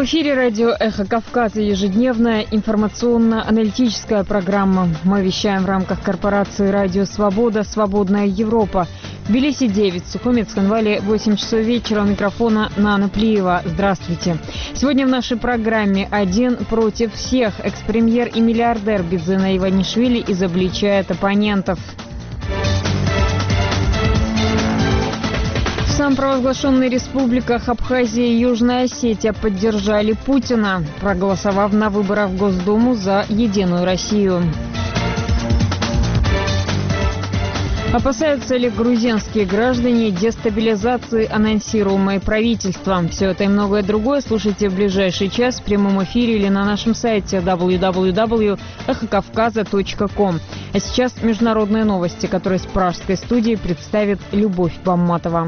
В эфире радио «Эхо Кавказа» ежедневная информационно-аналитическая программа. Мы вещаем в рамках корпорации «Радио Свобода. Свободная Европа». В Тбилиси 9, в Сухуми, Цхинвале 8 часов вечера. У микрофона Нана Плиева. Здравствуйте. Сегодня в нашей программе «Один против всех». Экс-премьер и миллиардер Бидзина Иванишвили изобличает оппонентов. В самопровозглашенных республиках Абхазия и Южная Осетия поддержали Путина, проголосовав на выборах в Госдуму за «Единую Россию». Опасаются ли грузинские граждане дестабилизации, анонсируемой правительством? Все это и многое другое слушайте в ближайший час в прямом эфире или на нашем сайте www.эхокавказа.ком. А сейчас международные новости, которые с пражской студии представит Любовь Бамматова.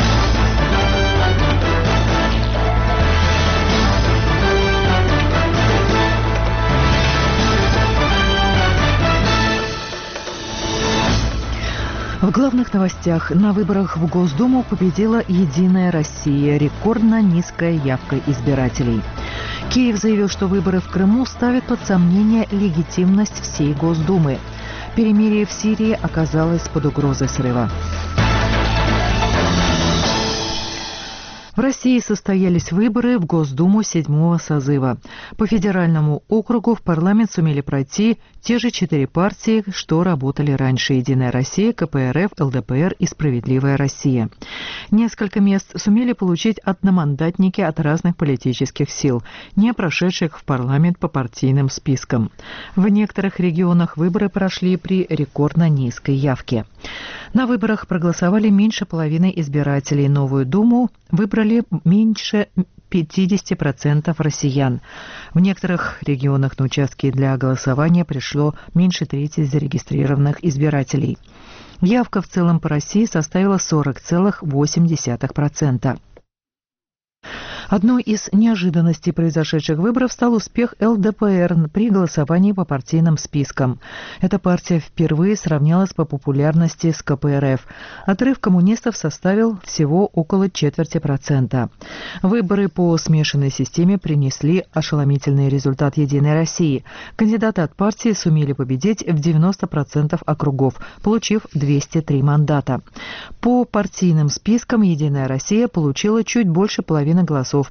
В главных новостях: на выборах в Госдуму победила «Единая Россия», рекордно низкая явка избирателей. Киев заявил, что выборы в Крыму ставят под сомнение легитимность всей Госдумы. Перемирие в Сирии оказалось под угрозой срыва. В России состоялись выборы в Госдуму 7-го созыва. По федеральному округу в парламент сумели пройти те же 4 партии, что работали раньше: «Единая Россия», КПРФ, ЛДПР и «Справедливая Россия». Несколько мест сумели получить одномандатники от разных политических сил, не прошедших в парламент по партийным спискам. В некоторых регионах выборы прошли при рекордно низкой явке. На выборах проголосовали меньше половины избирателей. Новую Думу выбрали меньше 50% россиян. В некоторых регионах на участки для голосования пришло меньше трети зарегистрированных избирателей. Явка в целом по России составила 40,8%. Одной из неожиданностей произошедших выборов стал успех ЛДПР при голосовании по партийным спискам. Эта партия впервые сравнялась по популярности с КПРФ. Отрыв коммунистов составил всего около 0,25%. Выборы по смешанной системе принесли ошеломительный результат «Единой России». Кандидаты от партии сумели победить в 90% округов, получив 203 мандата. По партийным спискам «Единая Россия» получила чуть больше половины голосов,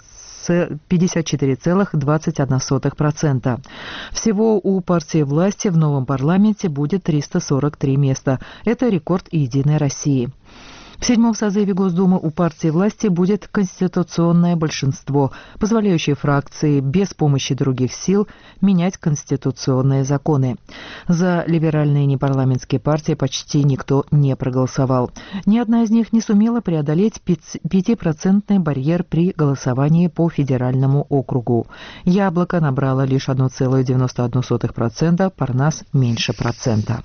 54,21%. Всего у партии власти в новом парламенте будет 343 места. Это рекорд «Единой России». В 7-м созыве Госдумы у партии власти будет конституционное большинство, позволяющее фракции без помощи других сил менять конституционные законы. За либеральные непарламентские партии почти никто не проголосовал. Ни одна из них не сумела преодолеть 5% барьер при голосовании по федеральному округу. Яблоко набрало лишь 1,91%, Парнас – меньше процента.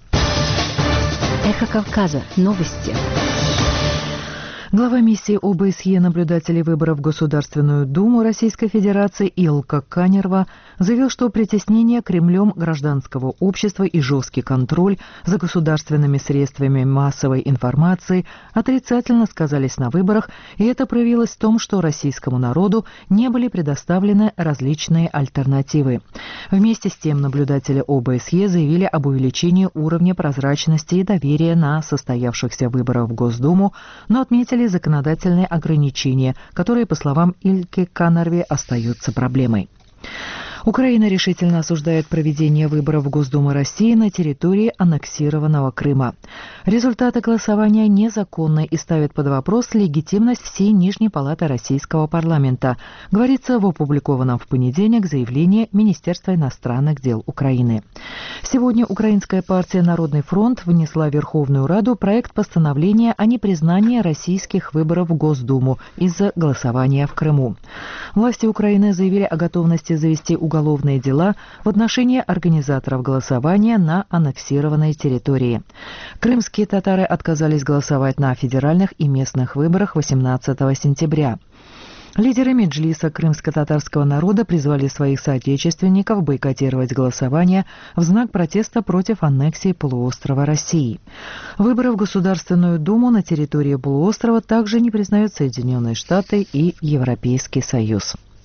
Эхо Кавказа. Новости. Глава миссии ОБСЕ наблюдателей выборов в Государственную Думу Российской Федерации Илка Канерва заявил, что притеснение Кремлем гражданского общества и жесткий контроль за государственными средствами массовой информации отрицательно сказались на выборах, и это проявилось в том, что российскому народу не были предоставлены различные альтернативы. Вместе с тем наблюдатели ОБСЕ заявили об увеличении уровня прозрачности и доверия на состоявшихся выборах в Госдуму, но отметили законодательные ограничения, которые, по словам Ильки Канерви, остаются проблемой. Украина решительно осуждает проведение выборов в Госдуму России на территории аннексированного Крыма. Результаты голосования незаконны и ставят под вопрос легитимность всей Нижней палаты российского парламента, говорится в опубликованном в понедельник заявлении Министерства иностранных дел Украины. Сегодня украинская партия «Народный фронт» внесла в Верховную Раду проект постановления о непризнании российских выборов в Госдуму из-за голосования в Крыму. Власти Украины заявили о готовности завести уголовные дела в отношении организаторов голосования на аннексированной территории. Крымские татары отказались голосовать на федеральных и местных выборах 18 сентября. Лидеры Меджлиса крымско-татарского народа призвали своих соотечественников бойкотировать голосование в знак протеста против аннексии полуострова России. Выборы в Государственную Думу на территории полуострова также не признают Соединенные Штаты и Европейский Союз.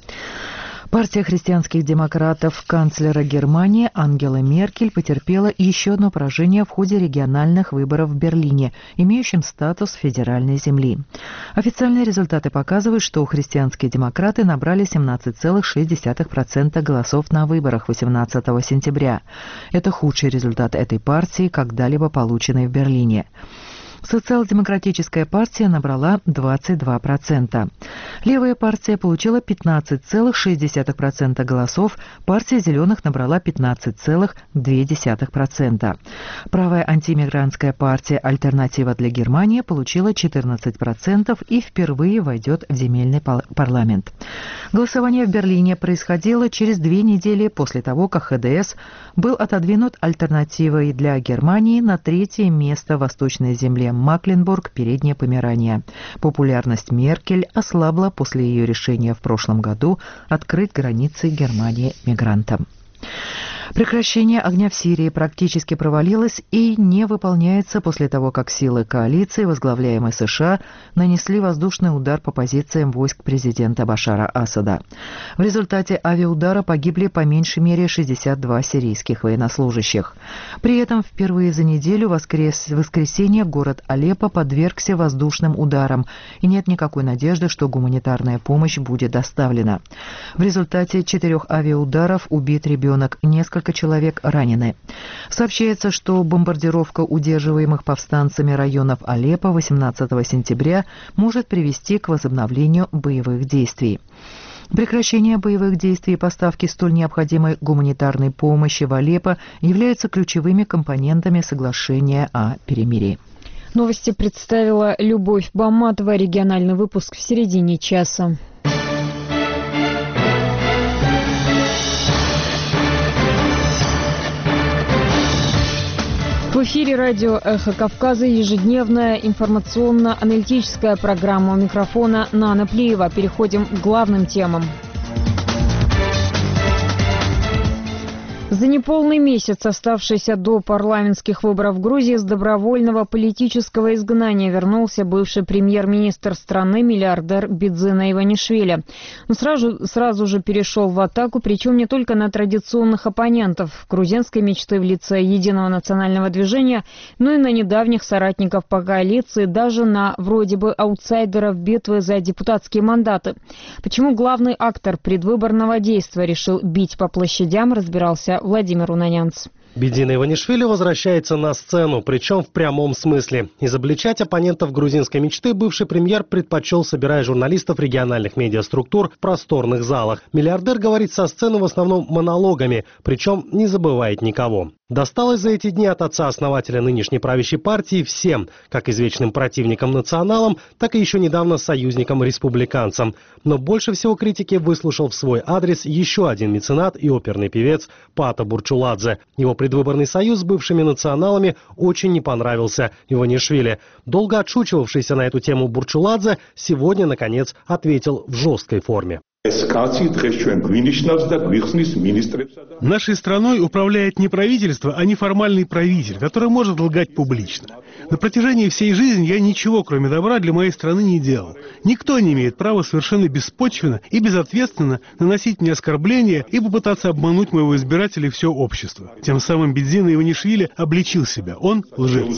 Партия христианских демократов канцлера Германии Ангела Меркель потерпела еще одно поражение в ходе региональных выборов в Берлине, имеющим статус федеральной земли. Официальные результаты показывают, что христианские демократы набрали 17,6% голосов на выборах 18 сентября. Это худший результат этой партии, когда-либо полученный в Берлине. Социал-демократическая партия набрала 22%. Левая партия получила 15,6% голосов, партия зеленых набрала 15,2%. Правая антимигрантская партия «Альтернатива для Германии» получила 14% и впервые войдет в земельный парламент. Голосование в Берлине происходило через 2 недели после того, как ХДС был отодвинут «Альтернативой для Германии» на 3-е место в Восточной земле Макленбург, Переднее Померания. Популярность Меркель ослабла после ее решения в прошлом году открыть границы Германии мигрантам. Прекращение огня в Сирии практически провалилось и не выполняется после того, как силы коалиции, возглавляемой США, нанесли воздушный удар по позициям войск президента Башара Асада. В результате авиаудара погибли по меньшей мере 62 сирийских военнослужащих. При этом впервые за неделю в воскресенье город Алеппо подвергся воздушным ударам, и нет никакой надежды, что гуманитарная помощь будет доставлена. В результате 4 авиаударов убит ребенок, несколько человек ранены. Сообщается, что бомбардировка удерживаемых повстанцами районов Алеппо 18 сентября может привести к возобновлению боевых действий. Прекращение боевых действий и поставки столь необходимой гуманитарной помощи в Алеппо являются ключевыми компонентами соглашения о перемирии. Новости представила Любовь Баматова. Региональный выпуск в середине часа. В эфире радио «Эхо Кавказа» ежедневная информационно-аналитическая программа. У микрофона Нана Плиева. Переходим к главным темам. За неполный месяц, оставшийся до парламентских выборов в Грузии, с добровольного политического изгнания вернулся бывший премьер-министр страны, миллиардер Бидзина Иванишвили. Он сразу же перешел в атаку, причем не только на традиционных оппонентов грузинской мечты в лице Единого национального движения, но и на недавних соратников по коалиции, даже на вроде бы аутсайдеров битвы за депутатские мандаты. Почему главный актор предвыборного действия решил бить по площадям, разбирался Владимир Унанянц. Бидзина Иванишвили возвращается на сцену, причем в прямом смысле. Изобличать оппонентов грузинской мечты бывший премьер предпочел, собирая журналистов региональных медиаструктур в просторных залах. Миллиардер говорит со сцены в основном монологами, причем не забывает никого. Досталось за эти дни от отца-основателя нынешней правящей партии всем, как извечным противникам-националам, так и еще недавно союзникам-республиканцам. Но больше всего критики выслушал в свой адрес еще один меценат и оперный певец Пата Бурчуладзе. Его предвыборный союз с бывшими националами очень не понравился Иванишвили. Долго отшучивавшийся на эту тему Бурчуладзе сегодня, наконец, ответил в жесткой форме. Нашей страной управляет не правительство, а неформальный правитель, который может лгать публично. На протяжении всей жизни я ничего, кроме добра, для моей страны не делал. Никто не имеет права совершенно беспочвенно и безответственно наносить мне оскорбления и попытаться обмануть моего избирателя и все общество. Тем самым Бидзина Иванишвили обличил себя. Он лжец.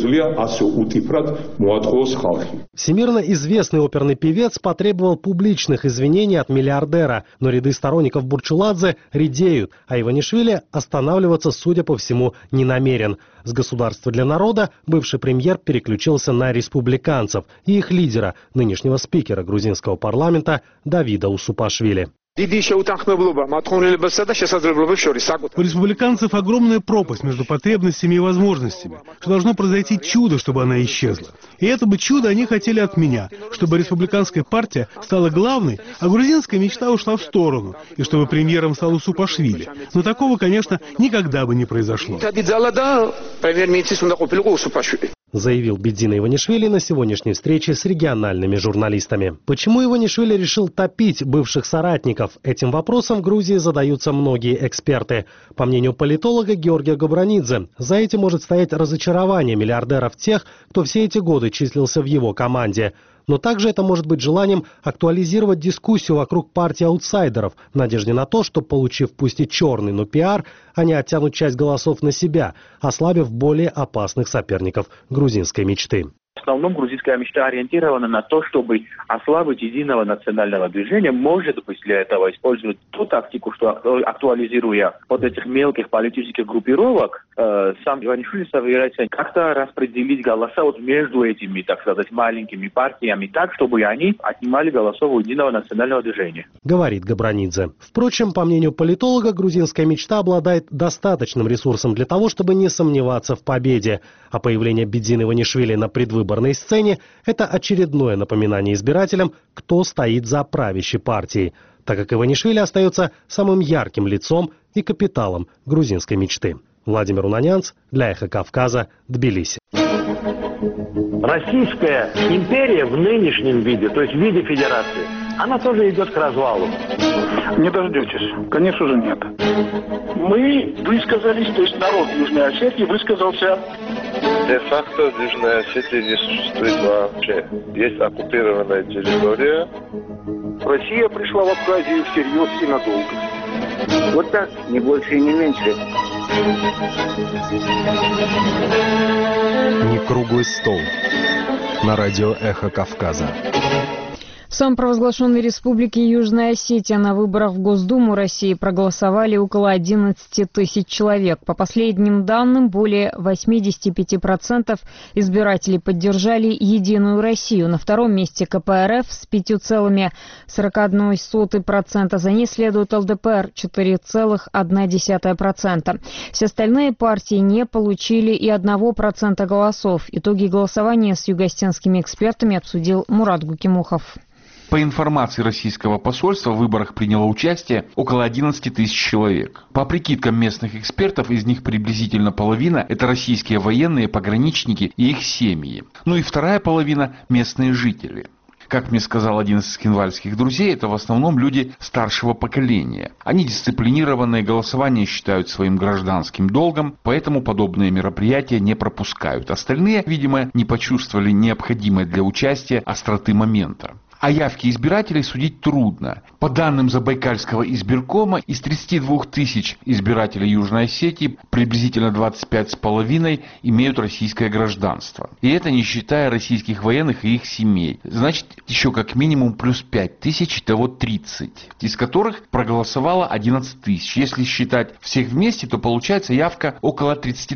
Всемирно известный оперный певец потребовал публичных извинений от миллиардера, но ряды сторонников Бурчуладзе редеют, а Иванишвили останавливаться, судя по всему, не намерен. С государства для народа бывший премьер переключился на республиканцев и их лидера, нынешнего спикера грузинского парламента Давида Усупашвили. У республиканцев огромная пропасть между потребностями и возможностями, что должно произойти чудо, чтобы она исчезла. И это бы чудо они хотели от меня, чтобы республиканская партия стала главной, а грузинская мечта ушла в сторону, и чтобы премьером стал Усупашвили. Но такого, конечно, никогда бы не произошло. Заявил Бидзина Иванишвили на сегодняшней встрече с региональными журналистами. Почему Иванишвили решил топить бывших соратников? Этим вопросом в Грузии задаются многие эксперты. По мнению политолога Георгия Габранидзе, за этим может стоять разочарование миллиардера в тех, кто все эти годы числился в его команде. Но также это может быть желанием актуализировать дискуссию вокруг партии аутсайдеров в надежде на то, что, получив пусть и черный, но пиар, они оттянут часть голосов на себя, ослабив более опасных соперников грузинской мечты. В основном грузинская мечта ориентирована на то, чтобы ослабить единого национального движения. Может быть, для этого использовать ту тактику, что актуализируя вот этих мелких политических группировок, сам Иванишвили собирается как-то распределить голоса вот между этими, так сказать, маленькими партиями так, чтобы они отнимали голосов у единого национального движения. Говорит Габранидзе. Впрочем, по мнению политолога, грузинская мечта обладает достаточным ресурсом для того, чтобы не сомневаться в победе. А появление Бедзины Иванишвили на предвыборной сцене – это очередное напоминание избирателям, кто стоит за правящей партией, так как Иванишвили остается самым ярким лицом и капиталом грузинской мечты. Владимир Унанянц для «Эхо Кавказа», Тбилиси. Российская империя в нынешнем виде, то есть в виде федерации, она тоже идет к развалу. Не дождетесь. Конечно же нет. Мы высказались, то есть народ Южной Осетии высказался. Де-факто в Южной Осетии не существует вообще. Есть оккупированная территория. Россия пришла в Абхазию всерьез и надолго. Вот так, не больше и не меньше. Не круглый стол. На радио «Эхо Кавказа». В самопровозглашенной республике Южная Осетия на выборах в Госдуму России проголосовали около 11 тысяч человек. По последним данным, более 85% избирателей поддержали «Единую Россию». На втором месте КПРФ с 5,41%. За ней следует ЛДПР 4,1%. Все остальные партии не получили и 1% голосов. Итоги голосования с югостенскими экспертами обсудил Мурат Гукимухов. По информации российского посольства, в выборах приняло участие около 11 тысяч человек. По прикидкам местных экспертов, из них приблизительно половина – это российские военные, пограничники и их семьи. Ну и вторая половина – местные жители. Как мне сказал один из скинвальских друзей, это в основном люди старшего поколения. Они дисциплинированные, голосование считают своим гражданским долгом, поэтому подобные мероприятия не пропускают. Остальные, видимо, не почувствовали необходимой для участия остроты момента. О явке избирателей судить трудно. По данным Забайкальского избиркома, из 32 тысяч избирателей Южной Осетии приблизительно 25,5 имеют российское гражданство. И это не считая российских военных и их семей. Значит, еще как минимум плюс 5 тысяч, итого 30, из которых проголосовало 11 тысяч. Если считать всех вместе, то получается явка около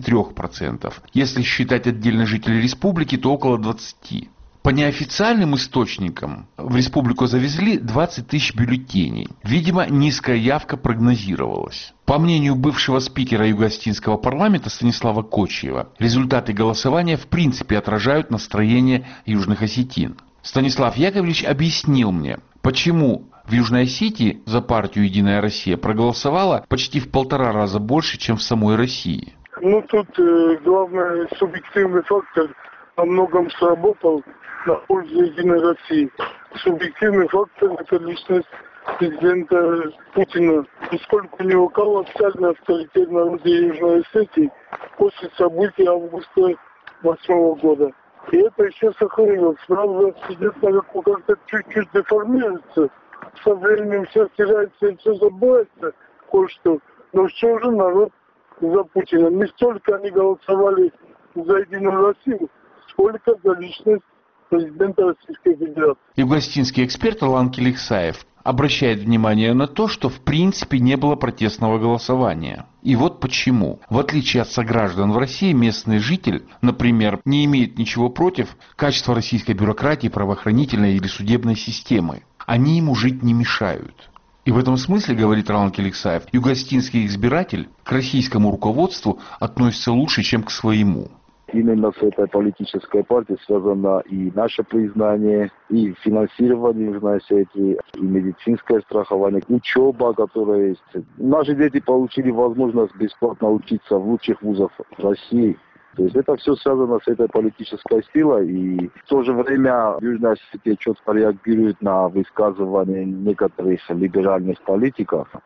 33%. Если считать отдельно жителей республики, то около 20%. По неофициальным источникам в республику завезли 20 тысяч бюллетеней. Видимо, низкая явка прогнозировалась. По мнению бывшего спикера Югостинского парламента Станислава Кочиева, результаты голосования в принципе отражают настроение южных осетин. Станислав Яковлевич объяснил мне, почему в Южной Осетии за партию «Единая Россия» проголосовало почти в 1,5 раза больше, чем в самой России. Тут главный субъективный фактор во многом сработал на пользу «Единой России». Субъективный фактор – это личность президента Путина. Поскольку не укал официальный авторитет народа Южной Осетии после событий августа 2008 года. И это еще сохранилось. Правда, единственное, как-то чуть-чуть деформируется. Со временем все стирается и все забывается кое-что. Но все же народ за Путина. Не столько они голосовали за «Единую Россию», сколько за личность президента Российской Федерации. Югостинский эксперт Алан Келихсаев обращает внимание на то, что в принципе не было протестного голосования. И вот почему. В отличие от сограждан в России, местный житель, например, не имеет ничего против качества российской бюрократии, правоохранительной или судебной системы. Они ему жить не мешают. И в этом смысле, говорит Алан Келихсаев, югостинский избиратель к российскому руководству относится лучше, чем к своему. Именно с этой политической партией связано и наше признание, и финансирование Южной Осетии, и медицинское страхование, учеба, которая есть. Наши дети получили возможность бесплатно учиться в лучших вузах России. То есть это все связано с этой политической силой, и в то же время Южная Осетия четко реагирует на высказывания некоторых либеральных политиков.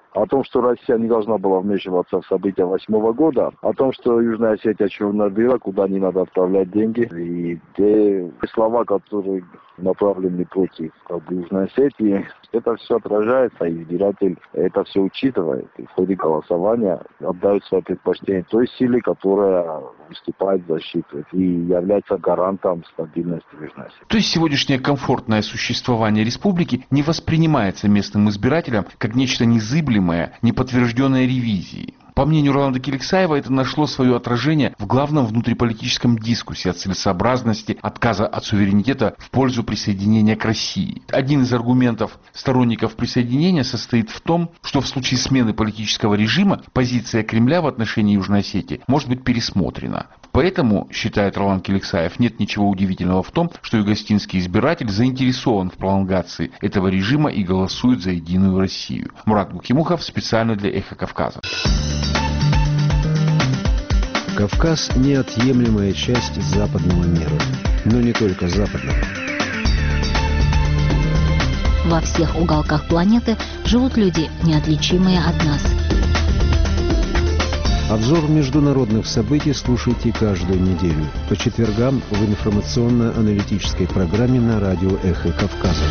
о том, что Россия не должна была вмешиваться в события 2008 года, о том, что Южная Осетия черная дыра, куда не надо отправлять деньги, и те слова, которые направлены против Южной Осетии, это все отражается, и избиратель это все учитывает. И в ходе голосования отдают свое предпочтение той силе, которая выступает в защиту и является гарантом стабильности Южной Осетии. То есть сегодняшнее комфортное существование республики не воспринимается местным избирателям как нечто незыблемое, неподтвержденное ревизией. По мнению Роланда Келексаева, это нашло свое отражение в главном внутриполитическом дискуссии о целесообразности отказа от суверенитета в пользу присоединения к России. Один из аргументов сторонников присоединения состоит в том, что в случае смены политического режима позиция Кремля в отношении Южной Осетии может быть пересмотрена. Поэтому, считает Роланд Келексаев, нет ничего удивительного в том, что югостинский избиратель заинтересован в пролонгации этого режима и голосует за единую Россию. Мурат Гукимухов специально для «Эхо Кавказа». Кавказ – неотъемлемая часть западного мира, но не только западного. Во всех уголках планеты живут люди, неотличимые от нас. Обзор международных событий слушайте каждую неделю по четвергам в информационно-аналитической программе на радио «Эхо Кавказа».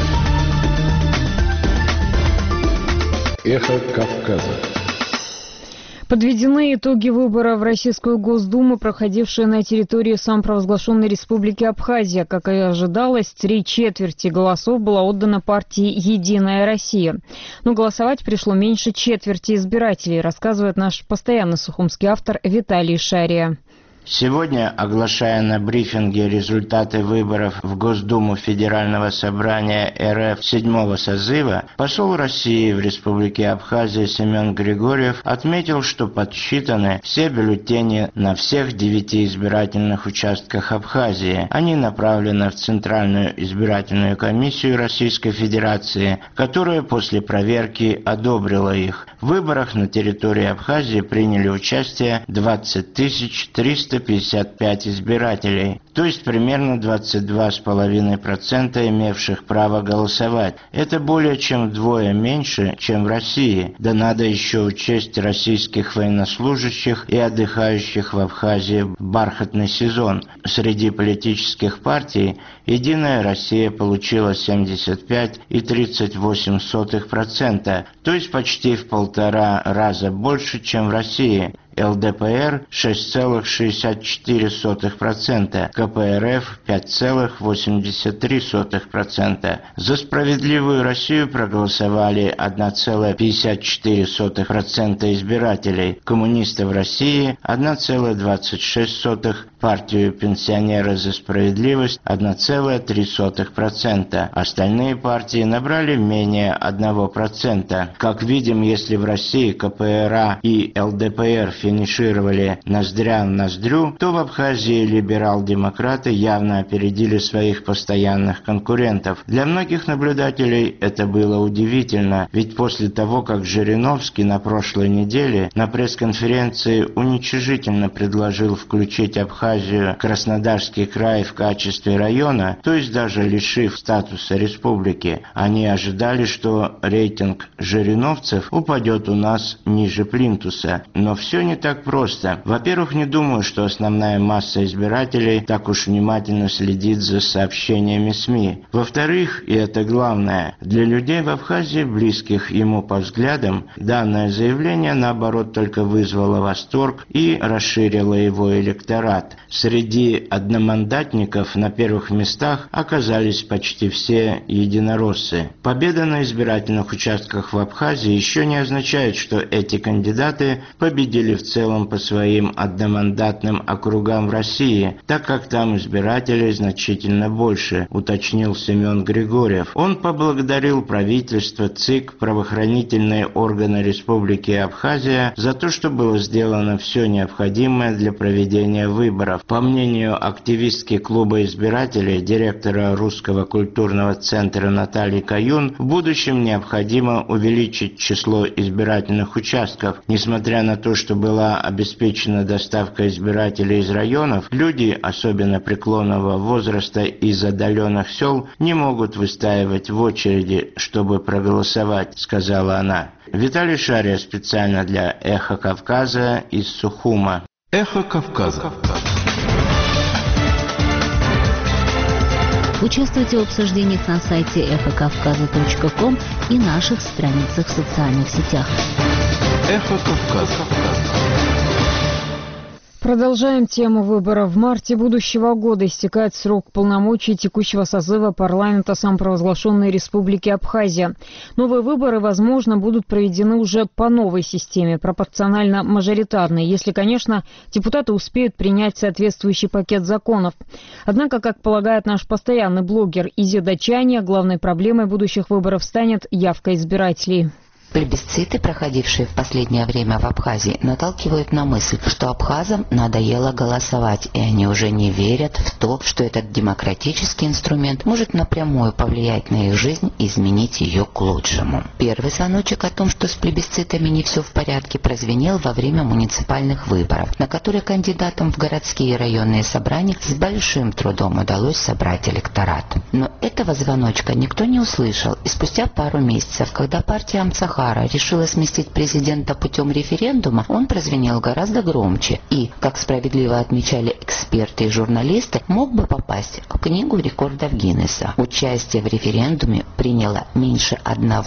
«Эхо Кавказа». Подведены итоги выборов в Российскую Госдуму, проходившие на территории самопровозглашенной Республики Абхазия. Как и ожидалось, 3/4 голосов было отдано партии «Единая Россия». Но голосовать пришло меньше четверти избирателей, рассказывает наш постоянный сухумский автор Виталий Шария. Сегодня, оглашая на брифинге результаты выборов в Госдуму Федерального собрания РФ 7-го созыва, посол России в Республике Абхазия Семен Григорьев отметил, что подсчитаны все бюллетени на всех 9 избирательных участках Абхазии. Они направлены в Центральную избирательную комиссию Российской Федерации, которая после проверки одобрила их. В выборах на территории Абхазии приняли участие 20 355 избирателей, то есть примерно 22,5% имевших право голосовать. Это более чем вдвое меньше, чем в России. Да надо еще учесть российских военнослужащих и отдыхающих в Абхазии в бархатный сезон. Среди политических партий «Единая Россия» получила 75,38%, то есть почти в 1,5 раза больше, чем в России. ЛДПР 6,64%, КПРФ 5,83%. За «Справедливую Россию» проголосовали 1,54% избирателей, коммунистов России 1,26%, партию «Пенсионеры за справедливость» 1,03%. Остальные партии набрали менее 1%. Как видим, если в России КПРА и ЛДПР финишировали ноздря в ноздрю, то в Абхазии либерал-демократы явно опередили своих постоянных конкурентов. Для многих наблюдателей это было удивительно, ведь после того, как Жириновский на прошлой неделе на пресс-конференции уничижительно предложил включить Абхазию, Краснодарский край в качестве района, то есть даже лишив статуса республики, они ожидали, что рейтинг жириновцев упадет у нас ниже плинтуса. Но все не так просто. Во-первых, не думаю, что основная масса избирателей так уж внимательно следит за сообщениями СМИ. Во-вторых, и это главное, для людей в Абхазии, близких ему по взглядам, данное заявление, наоборот, только вызвало восторг и расширило его электорат. Среди одномандатников на первых местах оказались почти все единороссы. Победа на избирательных участках в Абхазии еще не означает, что эти кандидаты победили в целом по своим одномандатным округам в России, так как там избирателей значительно больше, уточнил Семен Григорьев. Он поблагодарил правительство, ЦИК, правоохранительные органы Республики Абхазия за то, что было сделано все необходимое для проведения выборов. По мнению активистки клуба избирателей, директора Русского культурного центра Натальи Каюн, в будущем необходимо увеличить число избирательных участков, несмотря на то, что было была обеспечена доставка избирателей из районов, люди, особенно преклонного возраста из отдаленных сел, не могут выстаивать в очереди, чтобы проголосовать, сказала она. Виталий Шария специально для «Эхо Кавказа» из Сухума. «Эхо Кавказа». Участвуйте в обсуждениях на сайте эхокавказа.ком и наших страницах в социальных сетях. «Эхо Кавказа». Продолжаем тему выборов. В марте будущего года истекает срок полномочий текущего созыва парламента самопровозглашенной Республики Абхазия. Новые выборы, возможно, будут проведены уже по новой системе, пропорционально-мажоритарной, если, конечно, депутаты успеют принять соответствующий пакет законов. Однако, как полагает наш постоянный блогер Изи Дачания, главной проблемой будущих выборов станет явка избирателей. Плебисциты, проходившие в последнее время в Абхазии, наталкивают на мысль, что абхазам надоело голосовать, и они уже не верят в то, что этот демократический инструмент может напрямую повлиять на их жизнь и изменить ее к лучшему. Первый звоночек о том, что с плебисцитами не все в порядке, прозвенел во время муниципальных выборов, на которые кандидатам в городские и районные собрания с большим трудом удалось собрать электорат. Но этого звоночка никто не услышал, и спустя пару месяцев, когда партия Амцахара решила сместить президента путем референдума, он прозвенел гораздо громче и, как справедливо отмечали эксперты и журналисты, мог бы попасть в книгу рекордов Гиннесса. Участие в референдуме приняло меньше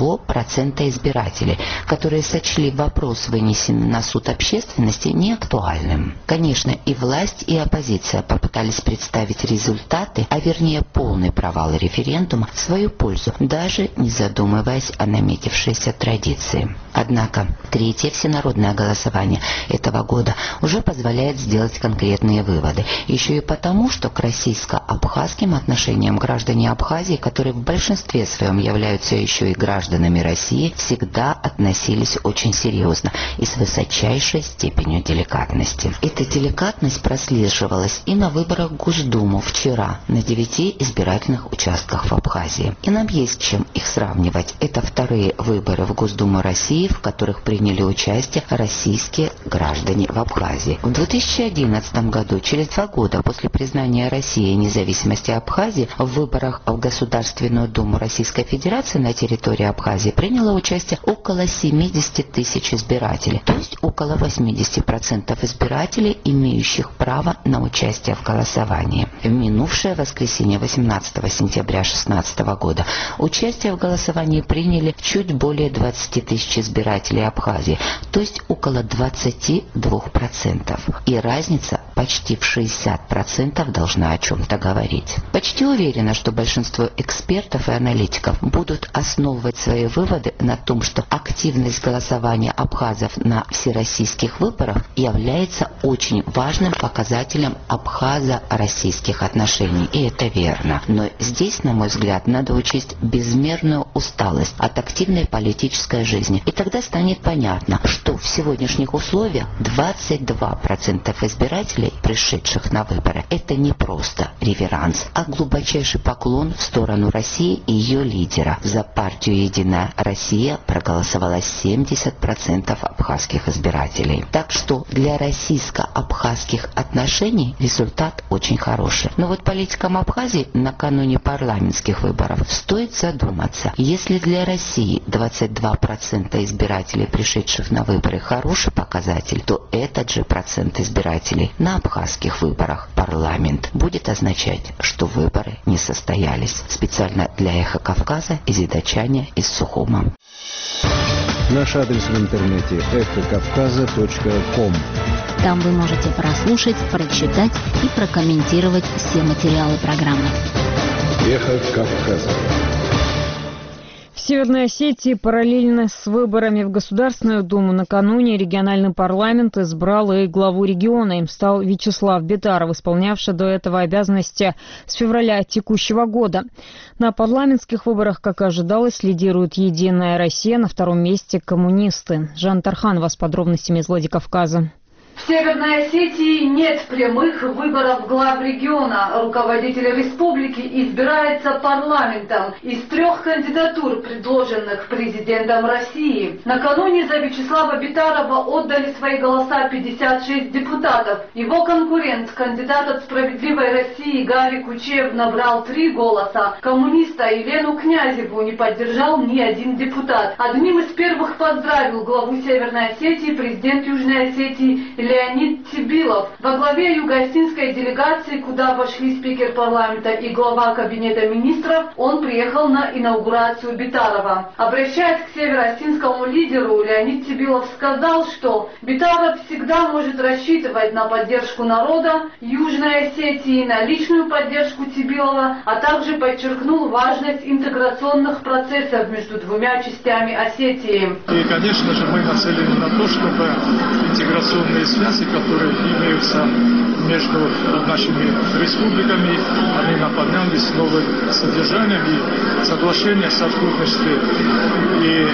1% избирателей, которые сочли вопрос, вынесенный на суд общественности, неактуальным. Конечно, и власть, и оппозиция попытались представить результаты, а вернее полный провал референдума в свою пользу, даже не задумываясь о наметившейся традиции. Однако третье всенародное голосование этого года уже позволяет сделать конкретные выводы. Еще и потому, что к российско-абхазским отношениям граждане Абхазии, которые в большинстве своем являются еще и гражданами России, всегда относились очень серьезно и с высочайшей степенью деликатности. Эта деликатность прослеживалась и на выборах в Госдуму вчера на 9 избирательных участках в Абхазии. И нам есть чем их сравнивать. Это вторые выборы в Госдуму России, в которых приняли участие российские граждане в Абхазии. В 2011 году, через 2 года после признания России независимости Абхазии, в выборах в Государственную Думу Российской Федерации на территории Абхазии приняло участие около 70 тысяч избирателей, то есть около 80% избирателей, имеющих право на участие в голосовании. В минувшее воскресенье 18 сентября 2016 года участие в голосовании приняли чуть более 20 тысяч избирателей Абхазии, то есть около 22%. И разница почти в 60% должна о чем-то говорить. Почти уверена, что большинство экспертов и аналитиков будут основывать свои выводы на том, что активность голосования абхазов на всероссийских выборах является очень важным показателем абхазо-российских отношений. И это верно. Но здесь, на мой взгляд, надо учесть безмерную усталость от активной политической жизни. И тогда станет понятно, что в сегодняшних условиях 22% избирателей, пришедших на выборы, это не просто реверанс, а глубочайший поклон в сторону России и ее лидера. За партию «Единая Россия» проголосовало 70% абхазских избирателей. Так что для российско-абхазских отношений результат очень хороший. Но вот политикам Абхазии накануне парламентских выборов стоит задуматься, если для России 22% избирателей, пришедших на выборы, хороший показатель, то этот же процент избирателей на абхазских выборах в парламент будет означать, что выборы не состоялись. Специально для «Эхо Кавказа» Изи Дачания из Сухума. Наш адрес в интернете эхокавказа.ком. Там вы можете прослушать, прочитать и прокомментировать все материалы программы. «Эхо Кавказа». В Северной Осетии параллельно с выборами в Государственную Думу накануне региональный парламент избрал и главу региона. Им стал Вячеслав Бетаров, исполнявший до этого обязанности с февраля текущего года. На парламентских выборах, как и ожидалось, лидирует «Единая Россия», на втором месте коммунисты. Жан Тарханова с подробностями из Владикавказа. В Северной Осетии нет прямых выборов глав региона. Руководитель республики избирается парламентом из 3 кандидатур, предложенных президентом России. Накануне за Вячеслава Битарова отдали свои голоса 56 депутатов. Его конкурент, кандидат от «Справедливой России» Гарри Кучев, набрал 3 голоса. Коммуниста Елену Князеву не поддержал ни один депутат. Одним из первых поздравил главу Северной Осетии президент Южной Осетии Леонид Тибилов. Во главе юго-осетинской делегации, куда вошли спикер парламента и глава кабинета министров, он приехал на инаугурацию Битарова. Обращаясь к северо-осетинскому лидеру, Леонид Тибилов сказал, что Битаров всегда может рассчитывать на поддержку народа Южной Осетии, на личную поддержку Тибилова, а также подчеркнул важность интеграционных процессов между 2 частями Осетии. И, конечно же, мы нацелены на то, чтобы интеграционные связи, которые имеются между нашими республиками, они наполнялись новым содержанием, и соглашение сотрудничестве и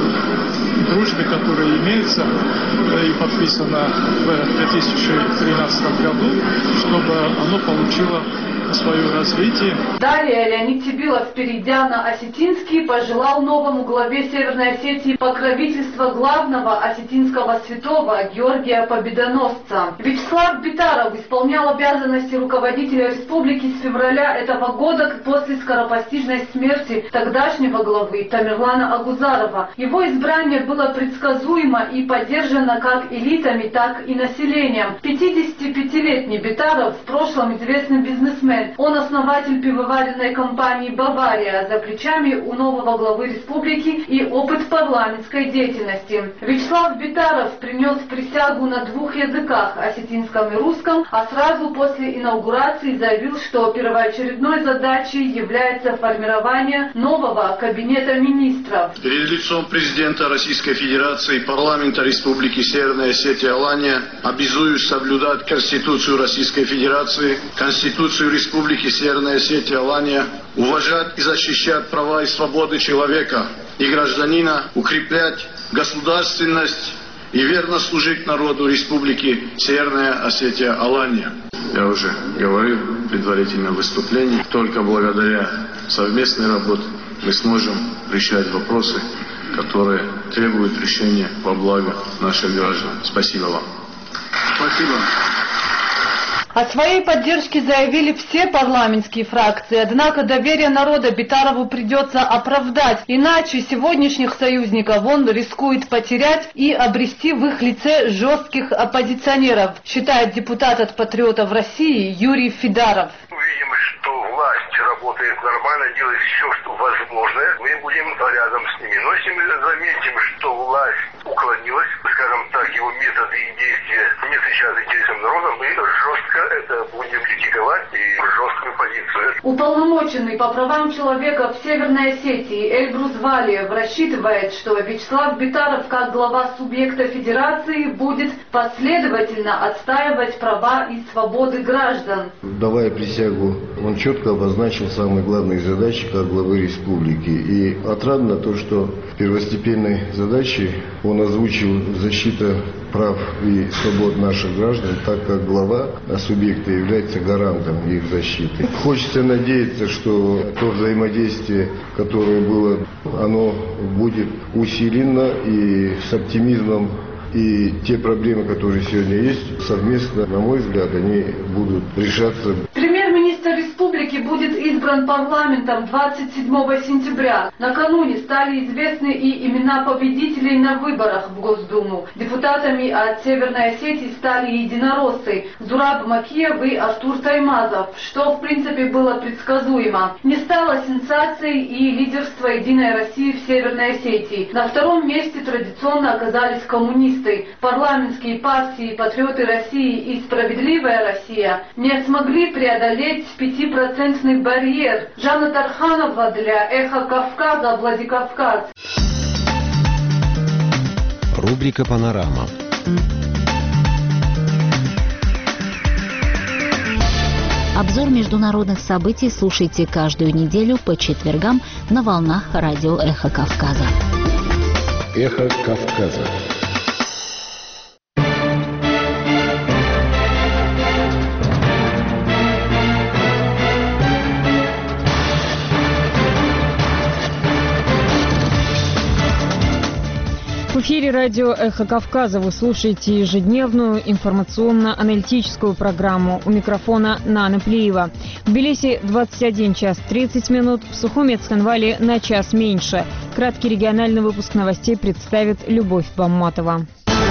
дружбе, которая имеется и подписана в 2013 году, чтобы оно получило свое развитие. Далее Леонид Тибилов, перейдя на осетинский, пожелал новому главе Северной Осетии покровительства главного осетинского святого Георгия Победоносца. Вячеслав Битаров исполнял обязанности руководителя республики с февраля этого года после скоропостижной смерти тогдашнего главы Тамерлана Агузарова. Его избрание было предсказуемо и поддержано как элитами, так и населением. 55-летний Битаров, в прошлом известный бизнесмен. Он основатель пивоваренной компании «Бавария», за плечами у нового главы республики и опыт парламентской деятельности. Вячеслав Битаров принес присягу на 2 языках – осетинском и русском, а сразу после инаугурации заявил, что первоочередной задачей является формирование нового кабинета министров. Перед лицом президента Российской Федерации и парламента Республики Северная Осетия-Алания обязуюсь соблюдать Конституцию Российской Федерации, Конституцию Республики Северная Осетия-Алания, уважать и защищать права и свободы человека и гражданина, укреплять государственность и верно служить народу Республики Северная Осетия-Алания. Я уже говорил в предварительном выступлении, только благодаря совместной работе мы сможем решать вопросы, которые требуют решения во благо наших граждан. Спасибо вам. Спасибо. О своей поддержке заявили все парламентские фракции, однако доверие народа Битарову придется оправдать, иначе сегодняшних союзников он рискует потерять и обрести в их лице жестких оппозиционеров, считает депутат от «Патриотов России» Юрий Фидаров. Видим, что власть работает нормально, делает все, что возможно. Мы будем рядом с ними. Но если мы заметим, что власть уклонилась, скажем так, его методы и действия не отвечают интересам народа, мы жестко это будем критиковать и жесткую позицию. Уполномоченный по правам человека в Северной Осетии Эльбрус Валиев рассчитывает, что Вячеслав Битаров, как глава субъекта федерации, будет последовательно отстаивать права и свободы граждан. Давая присягу, он четко обозначил самые главные задачи как главы республики. И отрадно то, что первостепенной задачей он озвучил защита прав и свобод наших граждан, так как глава субъекта является гарантом их защиты. Хочется надеяться, что то взаимодействие, которое было, оно будет усилено и с оптимизмом. И те проблемы, которые сегодня есть, совместно, на мой взгляд, они будут решаться. Премьер-министр республики будет избран парламентом 27 сентября. Накануне стали известны и имена победителей на выборах в Госдуму. Депутатами от Северной Осетии стали единороссы Зураб Макиев и Артур Таймазов, что в принципе было предсказуемо. Не стало сенсацией и лидерство Единой России в Северной Осетии. На 2-м месте традиционно оказались коммунисты. Парламентские партии «Патриоты России» и «Справедливая Россия» не смогли преодолеть 5% барьер. Жанна Тарханова для «Эхо Кавказа», Владикавказ. Рубрика «Панорама». Обзор международных событий слушайте каждую неделю по четвергам на волнах радио «Эхо Кавказа». «Эхо Кавказа». В эфире радио «Эхо Кавказа». Вы слушаете ежедневную информационно-аналитическую программу. У микрофона Нана Плиева. В Тбилиси 21 час 30 минут, в Сухуме, Цхинвале на час меньше. Краткий региональный выпуск новостей представит Любовь Бамматова.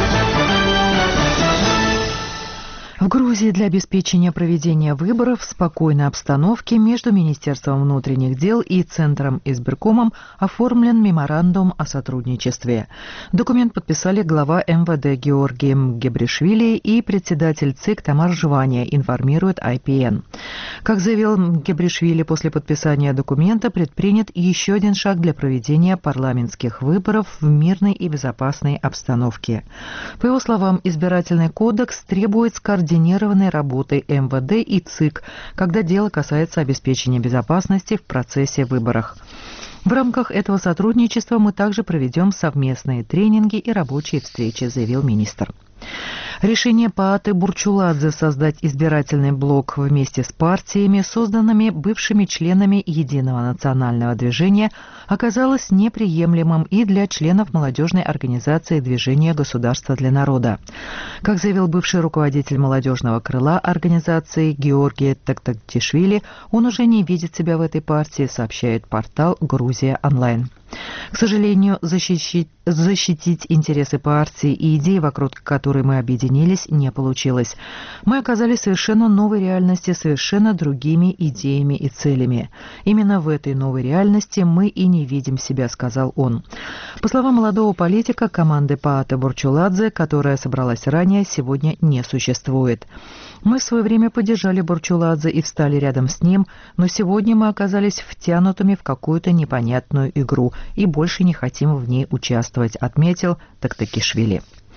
В Грузии для обеспечения проведения выборов в спокойной обстановке между Министерством внутренних дел и Центром избиркомом оформлен меморандум о сотрудничестве. Документ подписали глава МВД Георгий Гебришвили и председатель ЦИК Тамар Жвания, информирует IPN. Как заявил Гебришвили, после подписания документа предпринят еще один шаг для проведения парламентских выборов в мирной и безопасной обстановке. По его словам, избирательный кодекс требует координированной работы МВД и ЦИК, когда дело касается обеспечения безопасности в процессе выборов. В рамках этого сотрудничества мы также проведем совместные тренинги и рабочие встречи, заявил министр. Решение Пааты Бурчуладзе создать избирательный блок вместе с партиями, созданными бывшими членами Единого национального движения, оказалось неприемлемым и для членов молодежной организации движения «Государство для народа». Как заявил бывший руководитель молодежного крыла организации Георгий Тактактишвили, он уже не видит себя в этой партии, сообщает портал «Грузия онлайн». К сожалению, защитить интересы партии и идеи, вокруг которой мы объединились, не получилось. Мы оказались в совершенно новой реальности, совершенно другими идеями и целями. Именно в этой новой реальности мы и не видим себя, сказал он. По словам молодого политика, команды Пааты Бурчуладзе, которая собралась ранее, сегодня не существует. Мы в свое время поддержали Бурчуладзе и встали рядом с ним, но сегодня мы оказались втянутыми в какую-то непонятную игру и больше не хотим в ней участвовать, отметил Тактакишвили.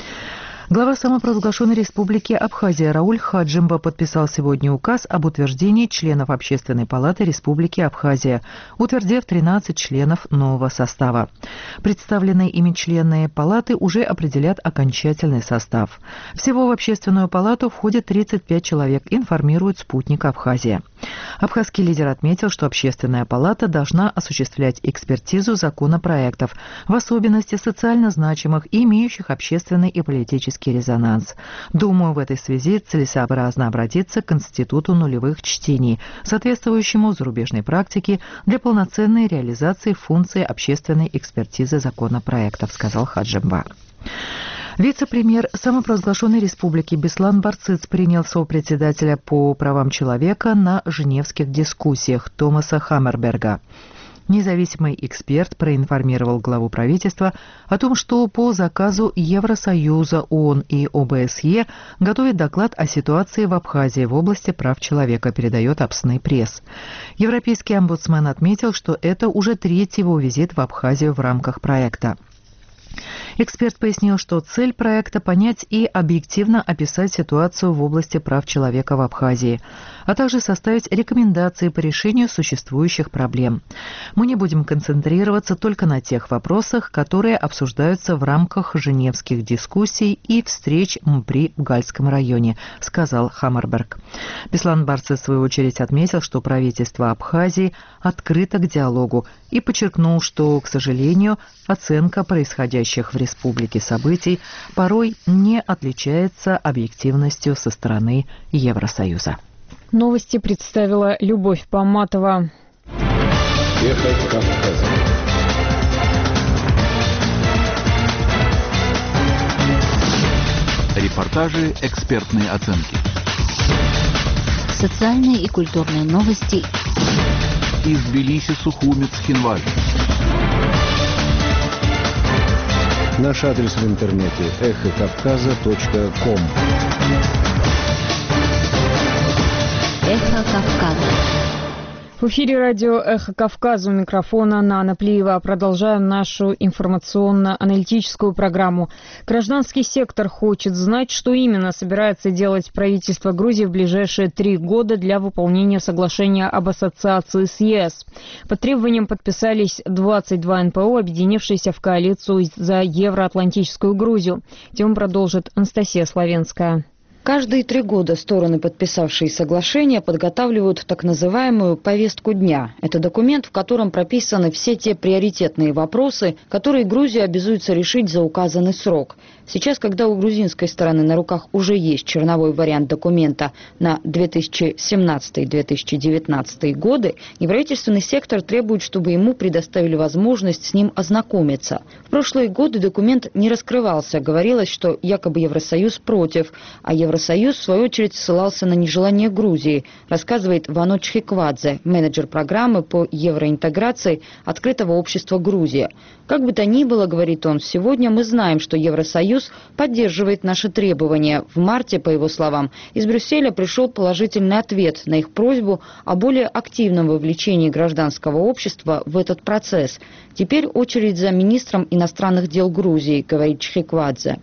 Глава самопровозглашенной республики Абхазия Рауль Хаджимба подписал сегодня указ об утверждении членов Общественной палаты Республики Абхазия, утвердив 13 членов нового состава. Представленные ими члены палаты уже определят окончательный состав. Всего в Общественную палату входит 35 человек, информирует спутник Абхазия. Абхазский лидер отметил, что Общественная палата должна осуществлять экспертизу законопроектов, в особенности социально значимых и имеющих общественный и политический резонанс. Думаю, в этой связи целесообразно обратиться к институту нулевых чтений, соответствующему зарубежной практике для полноценной реализации функции общественной экспертизы законопроектов, сказал Хаджимба. Вице-премьер самопровозглашенной республики Беслан Барциц принял сопредседателя по правам человека на женевских дискуссиях Томаса Хаммерберга. Независимый эксперт проинформировал главу правительства о том, что по заказу Евросоюза, ООН и ОБСЕ готовит доклад о ситуации в Абхазии в области прав человека, передает Апсны пресс. Европейский омбудсмен отметил, что это уже третий его визит в Абхазию в рамках проекта. Эксперт пояснил, что цель проекта – понять и объективно описать ситуацию в области прав человека в Абхазии, а также составить рекомендации по решению существующих проблем. Мы не будем концентрироваться только на тех вопросах, которые обсуждаются в рамках женевских дискуссий и встреч МПРИ в Гальском районе, сказал Хаммерберг. Беслан Барциц, в свою очередь, отметил, что правительство Абхазии открыто к диалогу и подчеркнул, что, к сожалению, оценка происходящих в республике событий порой не отличается объективностью со стороны Евросоюза. Новости представила Любовь Бамматова. Эхо Кавказа. Репортажи, экспертные оценки. Социальные и культурные новости. Из Тбилиси, Сухуми, Цхинваль. Наш адрес в интернете эхокавказа.ком. Эхо Кавказа. В эфире радио «Эхо Кавказа», у микрофона Нана Плиева. Продолжаем нашу информационно-аналитическую программу. Гражданский сектор хочет знать, что именно собирается делать правительство Грузии в ближайшие 3 года для выполнения соглашения об ассоциации с ЕС. Под требованием подписались 22 НПО, объединившиеся в коалицию за евроатлантическую Грузию. Тему продолжит Анастасия Славенская. Каждые 3 года стороны, подписавшие соглашение, подготавливают так называемую повестку дня. Это документ, в котором прописаны все те приоритетные вопросы, которые Грузия обязуется решить за указанный срок. Сейчас, когда у грузинской стороны на руках уже есть черновой вариант документа на 2017-2019 годы, неправительственный сектор требует, чтобы ему предоставили возможность с ним ознакомиться. В прошлые годы документ не раскрывался. Говорилось, что якобы Евросоюз против, а Евросоюз, в свою очередь, ссылался на нежелание Грузии, рассказывает Вано Чхиквадзе, менеджер программы по евроинтеграции Открытого общества «Грузия». Как бы то ни было, говорит он, сегодня мы знаем, что Евросоюз поддерживает наши требования. В марте, по его словам, из Брюсселя пришел положительный ответ на их просьбу о более активном вовлечении гражданского общества в этот процесс. Теперь очередь за министром иностранных дел Грузии, говорит Чхиквадзе.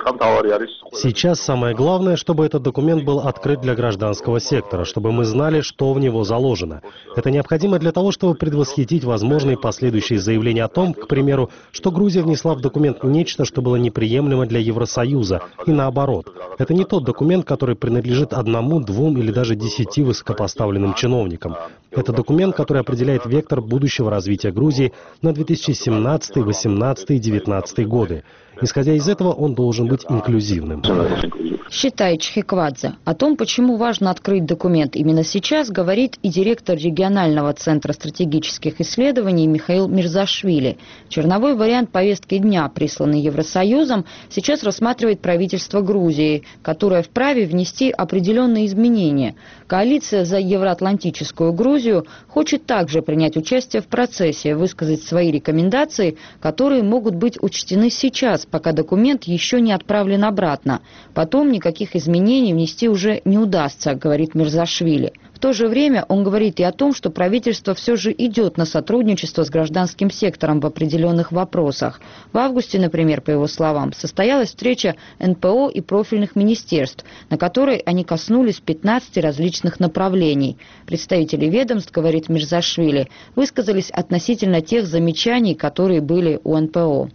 Сейчас самое главное, чтобы этот документ был открыт для гражданского сектора, чтобы мы знали, что в него заложено. Это необходимо для того, чтобы предвосхитить возможные последующие заявления о том, к примеру, что Грузия внесла в документ нечто, что было неприемлемо для Евросоюза, и наоборот. Это не тот документ, который принадлежит 1, 2 или даже 10 высокопоставленным чиновникам. Это документ, который определяет вектор будущего развития Грузии на 2017, 2018 и 2019 годы. Исходя из этого, он должен быть инклюзивным. Считает Чхиквадзе. О том, почему важно открыть документ именно сейчас, говорит и директор регионального центра стратегических исследований Михаил Мирзашвили. Черновой вариант повестки дня, присланный Евросоюзом, сейчас рассматривает правительство Грузии, которое вправе внести определенные изменения. Коалиция за евроатлантическую Грузию хочет также принять участие в процессе, высказать свои рекомендации, которые могут быть учтены сейчас, пока документ еще не отправлен обратно. Потом никаких изменений внести уже не удастся, говорит Мирзашвили. В то же время он говорит и о том, что правительство все же идет на сотрудничество с гражданским сектором в определенных вопросах. В августе, например, по его словам, состоялась встреча НПО и профильных министерств, на которой они коснулись 15 различных направлений. Представители ведомств, говорит Мирзашвили, высказались относительно тех замечаний, которые были у НПО.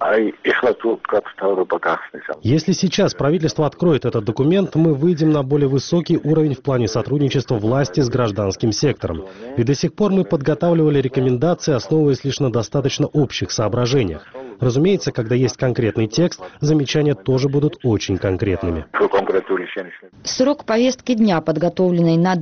Если сейчас правительство откроет этот документ, мы выйдем на более высокий уровень в плане сотрудничества власти с гражданским сектором. Ведь до сих пор мы подготавливали рекомендации, основываясь лишь на достаточно общих соображениях. Разумеется, когда есть конкретный текст, замечания тоже будут очень конкретными. Срок повестки дня, подготовленной на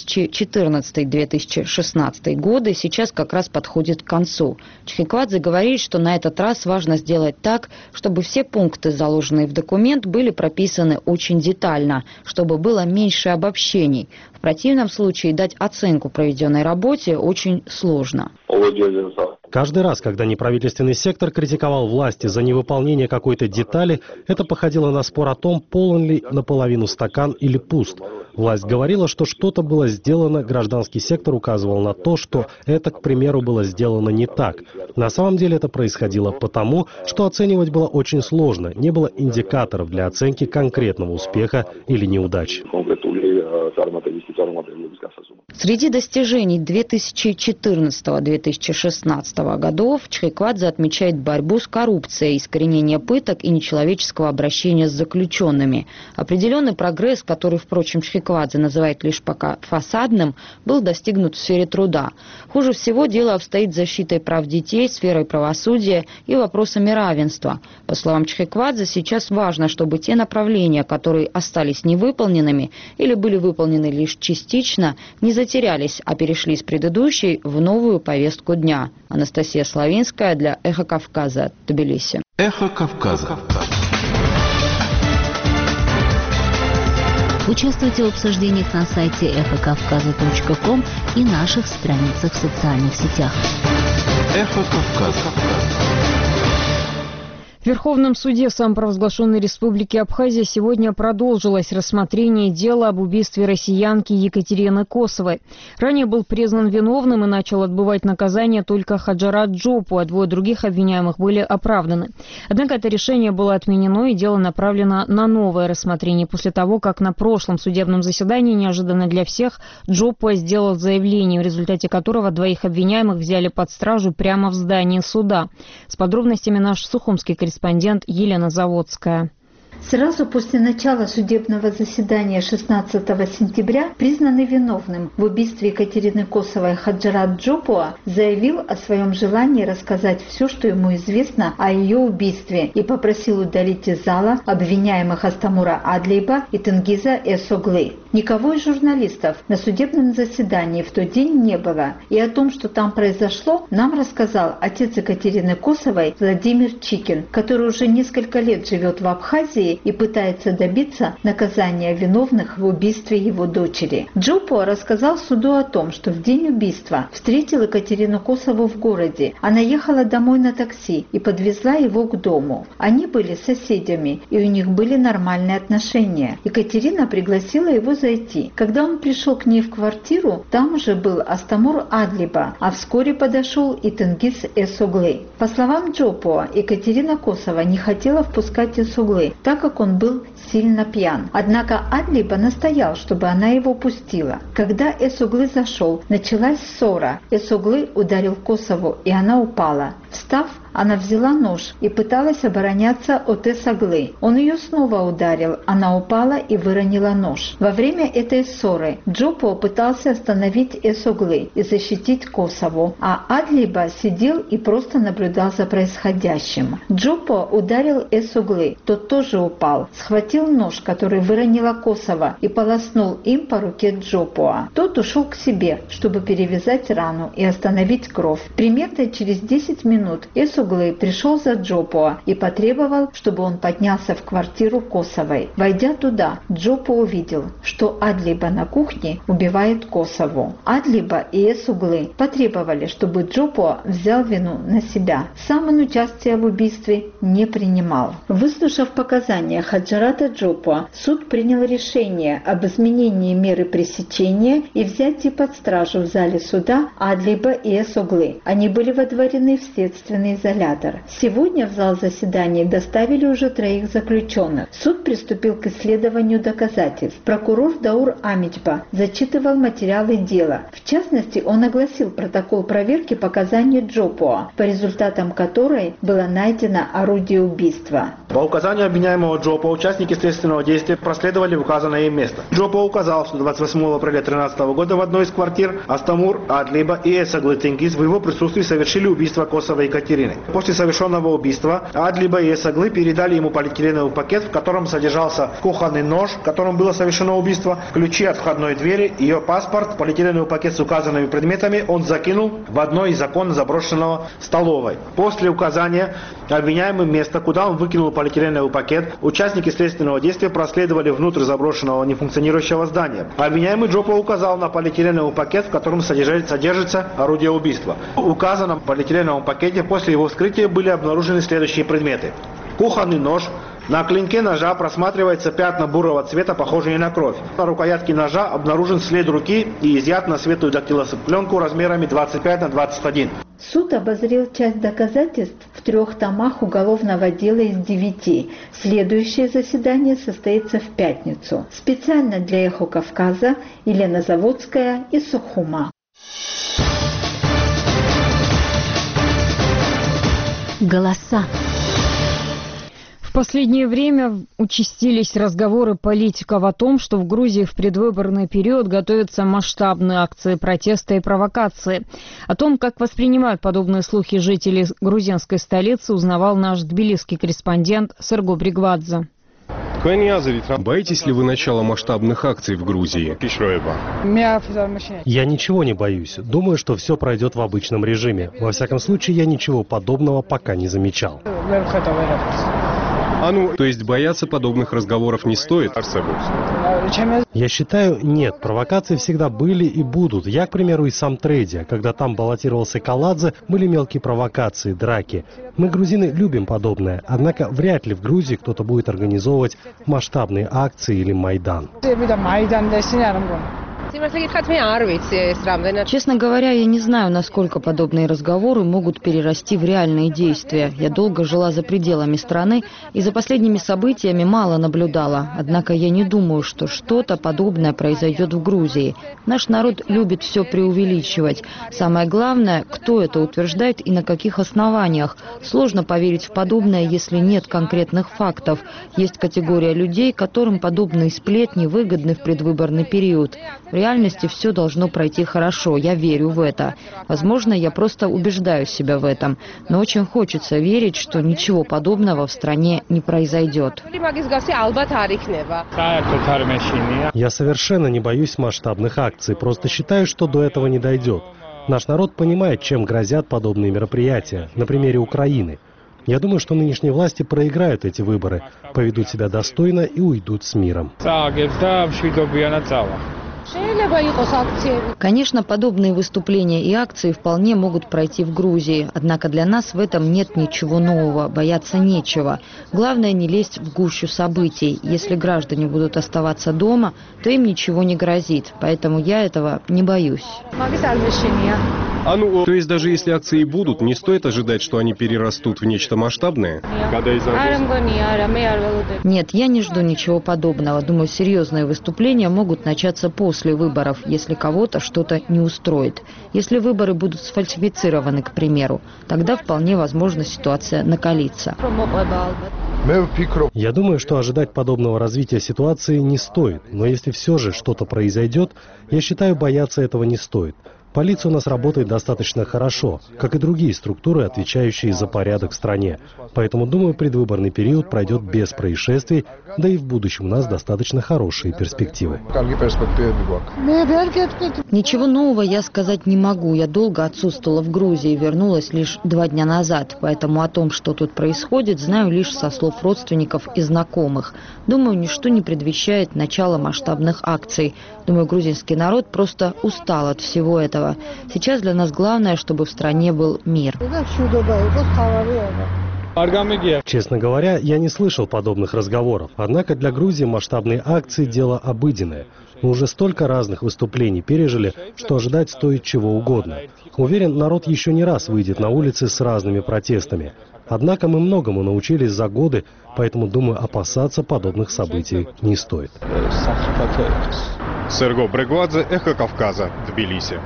2014-2016 годы, сейчас как раз подходит к концу. Чхиквадзе говорит, что на этот раз важно сделать так, чтобы все пункты, заложенные в документ, были прописаны очень детально, чтобы было меньше обобщений. В противном случае дать оценку проведенной работе очень сложно. Каждый раз, когда неправительственный сектор критиковал власти за невыполнение какой-то детали, это походило на спор о том, полон ли наполовину стакан или пуст. Власть говорила, что что-то было сделано, гражданский сектор указывал на то, что это, к примеру, было сделано не так. На самом деле это происходило потому, что оценивать было очень сложно, не было индикаторов для оценки конкретного успеха или неудачи. Среди достижений 2014-2016 годов Чхиквадзе отмечает борьбу с коррупцией, искоренение пыток и нечеловеческого обращения с заключенными. Определенный прогресс, который, впрочем, Чхиквадзе называет лишь пока фасадным, был достигнут в сфере труда. Хуже всего дело обстоит с защитой прав детей, сферой правосудия и вопросами равенства. По словам Чхиквадзе, сейчас важно, чтобы те направления, которые остались невыполненными или были выполнены лишь частично, не затерялись, а перешли с предыдущей в новую повестку дня. Анастасия Славинская для «Эхо Кавказа», Тбилиси. «Эхо Кавказа». Участвуйте в обсуждениях на сайте эхокавказа.ком и наших страницах в социальных сетях. «Эхо Кавказа». В Верховном суде самопровозглашенной Республики Абхазия сегодня продолжилось рассмотрение дела об убийстве россиянки Екатерины Косовой. Ранее был признан виновным и начал отбывать наказание только Хаджарат Джопу, а 2 других обвиняемых были оправданы. Однако это решение было отменено, и дело направлено на новое рассмотрение после того, как на прошлом судебном заседании неожиданно для всех Джопу сделал заявление, в результате которого 2 обвиняемых взяли под стражу прямо в здании суда. С подробностями наш сухумский корреспондент Елена Заводская. Сразу после начала судебного заседания 16 сентября признанный виновным в убийстве Екатерины Косовой Хаджарат Джопуа заявил о своем желании рассказать все, что ему известно о ее убийстве, и попросил удалить из зала обвиняемых Астамура Адлиба и Тенгиза Эсоглы. Никого из журналистов на судебном заседании в тот день не было, и о том, что там произошло, нам рассказал отец Екатерины Косовой Владимир Чикин, который уже несколько лет живет в Абхазии и пытается добиться наказания виновных в убийстве его дочери. Джопуа рассказал суду о том, что в день убийства встретил Екатерину Косову в городе. Она ехала домой на такси и подвезла его к дому. Они были соседями, и у них были нормальные отношения. Екатерина пригласила его зайти. Когда он пришел к ней в квартиру, там уже был Астамур Адлиба, а вскоре подошел и Тенгиз Эсоглы. По словам Джопуа, Екатерина Косова не хотела впускать Эсоглы, так как он был сильно пьян. Однако Адлиба настоял, чтобы она его пустила. Когда Эсоглы зашел, началась ссора. Эсоглы ударил Косову, и она упала. Встав, она взяла нож и пыталась обороняться от Эсоглы. Он ее снова ударил, она упала и выронила нож. Во время этой ссоры Джопуа пытался остановить Эсоглы и защитить Косову, а Адлиба сидел и просто наблюдал за происходящим. Джопуа ударил Эсоглы, тот тоже упал, схватил нож, который выронила Косова, и полоснул им по руке Джопуа. Тот ушел к себе, чтобы перевязать рану и остановить кровь. Примерно через 10 минут Эсоглы пришел за Джопуа и потребовал, чтобы он поднялся в квартиру Косовой. Войдя туда, Джопуа увидел, что Адлиба на кухне убивает Косову. Адлиба и Эсоглы потребовали, чтобы Джопуа взял вину на себя. Сам он участие в убийстве не принимал. Выслушав показания Хаджарата Джопуа, суд принял решение об изменении меры пресечения и взятии под стражу в зале суда Адлиба и Эсоглы. Они были водворены в следственный изолятор. Сегодня в зал заседаний доставили уже 3 заключенных. Суд приступил к исследованию доказательств. Прокурор Даур Амичба зачитывал материалы дела. В частности, он огласил протокол проверки показаний Джопуа, по результатам которой было найдено орудие убийства. По указанию обвиняемого Джопуа участники следственного действия проследовали в указанное им место. Джопуа указал, что 28 апреля 2013 года в одной из квартир Астамур Адлиба и Эсоглы Тенгиз в его присутствии совершили убийство Косовой Екатерины. После совершенного убийства Адлиба и Эсоглы передали ему полиэтиленовый пакет, в котором содержался кухонный нож, которым было совершено убийство, ключи от входной двери, ее паспорт, полиэтиленовый пакет с указанными предметами он закинул в одно из законно заброшенного столовой. После указания обвиняемым места, куда он выкинул полиэтиленовый пакет, участники следственного действия проследовали внутрь заброшенного нефункционирующего здания. Обвиняемый Джопуа указал на полиэтиленовый пакет, в котором содержится орудие убийства. В указанном полиэтиленовом пакете после его вскрытия были обнаружены следующие предметы. Кухонный нож. На клинке ножа просматривается пятна бурого цвета, похожие на кровь. На рукоятке ножа обнаружен след руки и изъят на светлую дактилопленку размерами 25 на 21. Суд обозрел часть доказательств в 3 томах уголовного дела из 9. Следующее заседание состоится в пятницу. Специально для «Эхо Кавказа» Елена Заводская из Сухума. Голоса. В последнее время участились разговоры политиков о том, что в Грузии в предвыборный период готовятся масштабные акции протеста и провокации. О том, как воспринимают подобные слухи жители грузинской столицы, узнавал наш тбилисский корреспондент Серго Бригвадзе. Боитесь ли вы начала масштабных акций в Грузии? Я ничего не боюсь. Думаю, что все пройдет в обычном режиме. Во всяком случае, я ничего подобного пока не замечал. То есть бояться подобных разговоров не стоит? Я считаю, нет. Провокации всегда были и будут. Я, к примеру, из Самтреди. Когда там баллотировался Каладзе, были мелкие провокации, драки. Мы, грузины, любим подобное. Однако вряд ли в Грузии кто-то будет организовывать масштабные акции или Майдан. Честно говоря, я не знаю, насколько подобные разговоры могут перерасти в реальные действия. Я долго жила за пределами страны и за последними событиями мало наблюдала. Однако я не думаю, что что-то подобное произойдет в Грузии. Наш народ любит все преувеличивать. Самое главное, кто это утверждает и на каких основаниях. Сложно поверить в подобное, если нет конкретных фактов. Есть категория людей, которым подобные сплетни выгодны в предвыборный период. В реальности все должно пройти хорошо, я верю в это. Возможно, я просто убеждаю себя в этом. Но очень хочется верить, что ничего подобного в стране не произойдет. Я совершенно не боюсь масштабных акций, просто считаю, что до этого не дойдет. Наш народ понимает, чем грозят подобные мероприятия, на примере Украины. Я думаю, что нынешние власти проиграют эти выборы, поведут себя достойно и уйдут с миром. Конечно, подобные выступления и акции вполне могут пройти в Грузии. Однако для нас в этом нет ничего нового, бояться нечего. Главное не лезть в гущу событий. Если граждане будут оставаться дома, то им ничего не грозит. Поэтому я этого не боюсь. То есть даже если акции будут, не стоит ожидать, что они перерастут в нечто масштабное? Нет, я не жду ничего подобного. Думаю, серьезные выступления могут начаться после выборов, если кого-то что-то не устроит. Если выборы будут сфальсифицированы, к примеру, тогда вполне возможно ситуация накалится. Я думаю, что ожидать подобного развития ситуации не стоит. Но если все же что-то произойдет, я считаю, бояться этого не стоит. Полиция у нас работает достаточно хорошо, как и другие структуры, отвечающие за порядок в стране. Поэтому, думаю, предвыборный период пройдет без происшествий, да и в будущем у нас достаточно хорошие перспективы. Ничего нового я сказать не могу. Я долго отсутствовала в Грузии, вернулась лишь 2 дня назад. Поэтому о том, что тут происходит, знаю лишь со слов родственников и знакомых. Думаю, ничто не предвещает начала масштабных акций. Думаю, грузинский народ просто устал от всего этого. Сейчас для нас главное, чтобы в стране был мир. Честно говоря, я не слышал подобных разговоров. Однако для Грузии масштабные акции – дело обыденное. Мы уже столько разных выступлений пережили, что ожидать стоит чего угодно. Уверен, народ еще не раз выйдет на улицы с разными протестами. Однако мы многому научились за годы, поэтому, думаю, опасаться подобных событий не стоит. Серго Брегвадзе, Эхо Кавказа, Тбилиси.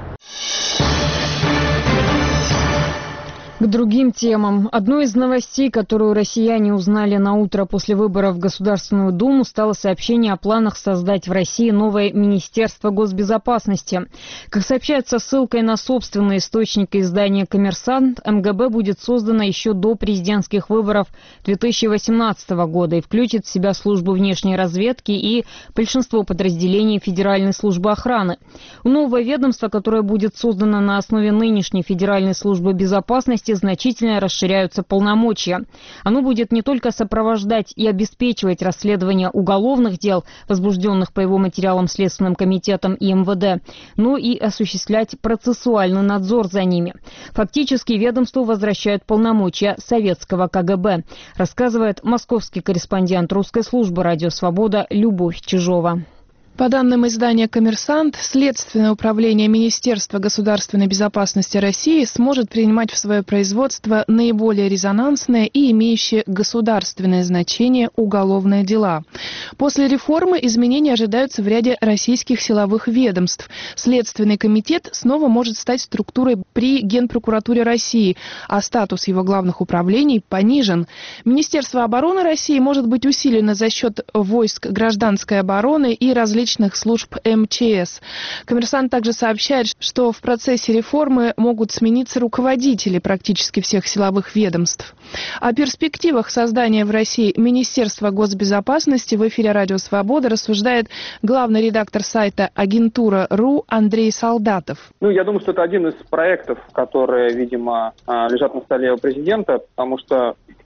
К другим темам. Одной из новостей, которую россияне узнали на утро после выборов в Государственную Думу, стало сообщение о планах создать в России новое Министерство госбезопасности. Как сообщается ссылкой на собственные источники издания «Коммерсант», МГБ будет создано еще до президентских выборов 2018 года и включит в себя службу внешней разведки и большинство подразделений Федеральной службы охраны. У нового ведомства, которое будет создано на основе нынешней Федеральной службы безопасности, значительно расширяются полномочия. Оно будет не только сопровождать и обеспечивать расследование уголовных дел, возбужденных по его материалам Следственным комитетом и МВД, но и осуществлять процессуальный надзор за ними. Фактически ведомству возвращают полномочия советского КГБ, рассказывает московский корреспондент русской службы «Радио Свобода» Любовь Чижова. По данным издания «Коммерсант», Следственное управление Министерства государственной безопасности России сможет принимать в свое производство наиболее резонансные и имеющие государственное значение уголовные дела. После реформы изменения ожидаются в ряде российских силовых ведомств. Следственный комитет снова может стать структурой при Генпрокуратуре России, а статус его главных управлений понижен. Министерство обороны России может быть усилено за счет войск гражданской обороны и различных служб МЧС. «Коммерсант» также сообщает, что в процессе реформы могут смениться руководители практически всех силовых ведомств. О перспективах создания в России Министерства госбезопасности в эфире «Радио Свобода» рассуждает главный редактор сайта Агентура.ру Андрей Солдатов. Я думаю, что это один из проектов, которые, видимо, лежат на столе у президента, потому что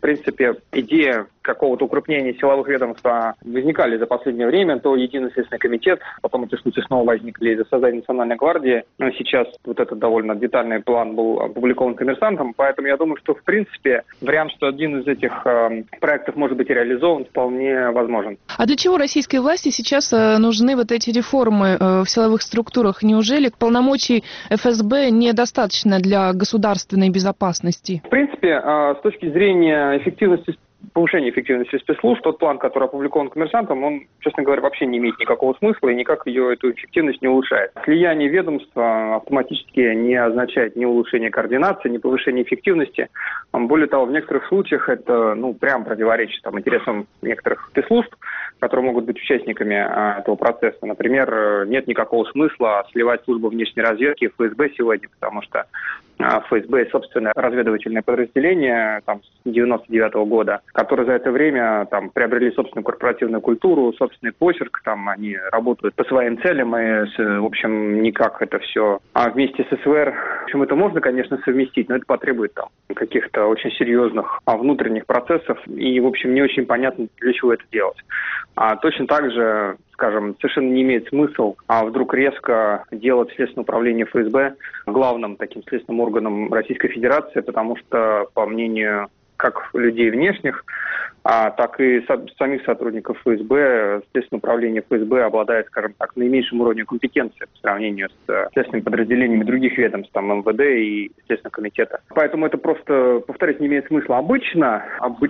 принципе, идея какого-то укрепления силовых ведомств возникали за последнее время. То Единый следственный комитет, потом эти случаи снова возникли из-за создания Национальной гвардии. Но сейчас вот этот довольно детальный план был опубликован «Коммерсантом», поэтому я думаю, что, в принципе, вариант, что один из этих проектов может быть реализован, вполне возможен. А для чего российской власти сейчас нужны вот эти реформы в силовых структурах? Неужели полномочий ФСБ недостаточно для государственной безопасности? В принципе, с точки зрения повышения эффективности спецслужб, тот план, который опубликован «Коммерсантом», он, честно говоря, вообще не имеет никакого смысла и никак эту эффективность не улучшает. Слияние ведомства автоматически не означает ни улучшение координации, ни повышение эффективности. Более того, в некоторых случаях это прям противоречит интересам некоторых спецслужб, которые могут быть участниками этого процесса. Например, нет никакого смысла сливать службу внешней разведки в ФСБ сегодня, потому что ФСБ – собственное разведывательное подразделение с 1999 года, которые за это время приобрели собственную корпоративную культуру, собственный почерк, они работают по своим целям, и, в общем, никак это все. А вместе с СВР, в общем, это можно, конечно, совместить, но это потребует каких-то очень серьезных внутренних процессов, и, в общем, не очень понятно, для чего это делать. А точно так же, скажем, совершенно не имеет смысла вдруг резко делать Следственное управление ФСБ главным таким следственным органом Российской Федерации, потому что, по мнению как людей внешних, так и самих сотрудников ФСБ, Следственное управление ФСБ обладает, скажем так, наименьшим уровнем компетенции по сравнению с следственными подразделениями других ведомств, МВД и Следственного комитета. Поэтому это просто, повторюсь, не имеет смысла. Обычно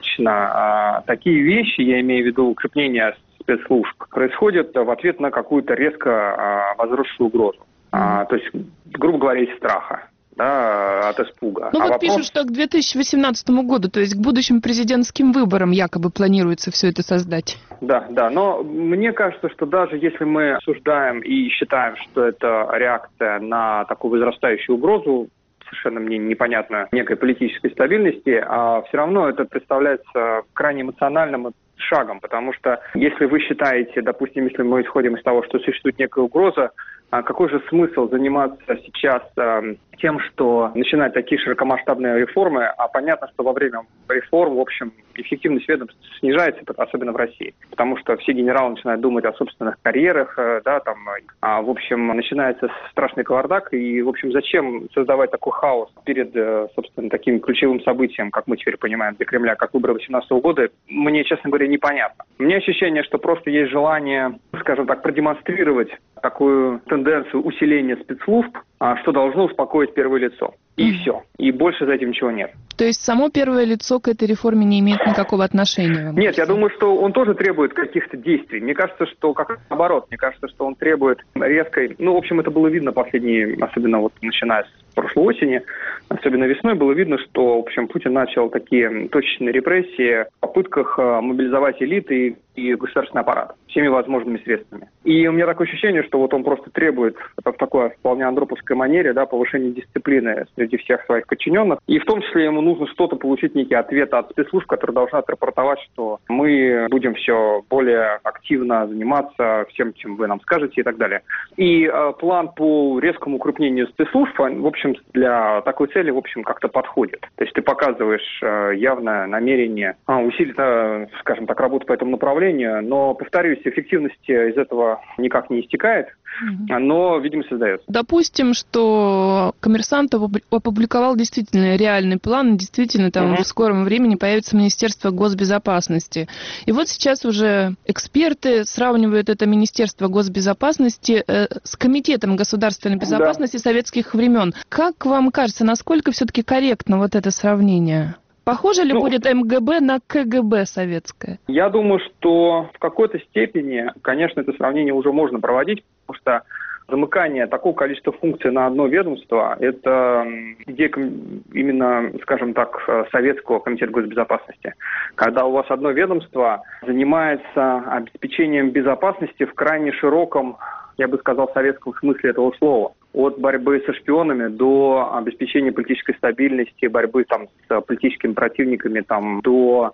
такие вещи, я имею в виду укрепление спецслужб, происходят в ответ на какую-то резко возросшую угрозу. То есть, грубо говоря, из страха. От испуга. Пишут, что к 2018 году, то есть к будущим президентским выборам якобы планируется все это создать. Да, но мне кажется, что даже если мы осуждаем и считаем, что это реакция на такую возрастающую угрозу, совершенно мне непонятно, некой политической стабильности, все равно это представляется крайне эмоциональным шагом, потому что если вы считаете, допустим, если мы исходим из того, что существует некая угроза, какой же смысл заниматься сейчас тем, что начинать такие широкомасштабные реформы, а понятно, что во время реформ, в общем, эффективность ведомств снижается, особенно в России, потому что все генералы начинают думать о собственных карьерах, в общем, начинается страшный кавардак, и, в общем, зачем создавать такой хаос перед, собственно, таким ключевым событием, как мы теперь понимаем, для Кремля, как выборы 2018 года, мне, честно говоря, непонятно. У меня ощущение, что просто есть желание, скажем так, продемонстрировать такую тенденцию усиления спецслужб, что должно успокоить первое лицо. И все. И больше за этим ничего нет. То есть само первое лицо к этой реформе не имеет никакого отношения? Нет, я думаю, что он тоже требует каких-то действий. Мне кажется, что как наоборот. Мне кажется, что он требует резкой... в общем, это было видно особенно начиная с прошлой осени, особенно весной, было видно, что, в общем, Путин начал такие точечные репрессии в попытках мобилизовать элиты и государственный аппарат всеми возможными средствами. И у меня такое ощущение, что он просто требует в такой вполне андроповской манере повышения дисциплины среди всех своих подчиненных. И в том числе ему нужно что-то получить, некий ответ от спецслужб, которые должны отрапортовать, что мы будем все более активно заниматься всем, чем вы нам скажете и так далее. И план по резкому укрупнению спецслужб, в общем, для такой цели, в общем, как-то подходит. То есть ты показываешь явное намерение усилить, скажем так, работу по этому направлению, но, повторюсь, эффективности из этого никак не истекает, но, видимо, создается. Допустим, что «Коммерсант» опубликовал действительно реальный план, действительно там в скором времени появится Министерство госбезопасности. И вот сейчас уже эксперты сравнивают это Министерство госбезопасности с Комитетом государственной безопасности советских времен. Как вам кажется, насколько все-таки корректно вот это сравнение? Похоже ли будет МГБ на КГБ советское? Я думаю, что в какой-то степени, конечно, это сравнение уже можно проводить, потому что замыкание такого количества функций на одно ведомство – это идея именно, скажем так, Советского комитета госбезопасности. Когда у вас одно ведомство занимается обеспечением безопасности в крайне широком, я бы сказал, советском смысле этого слова. От борьбы со шпионами до обеспечения политической стабильности, борьбы с политическими противниками, до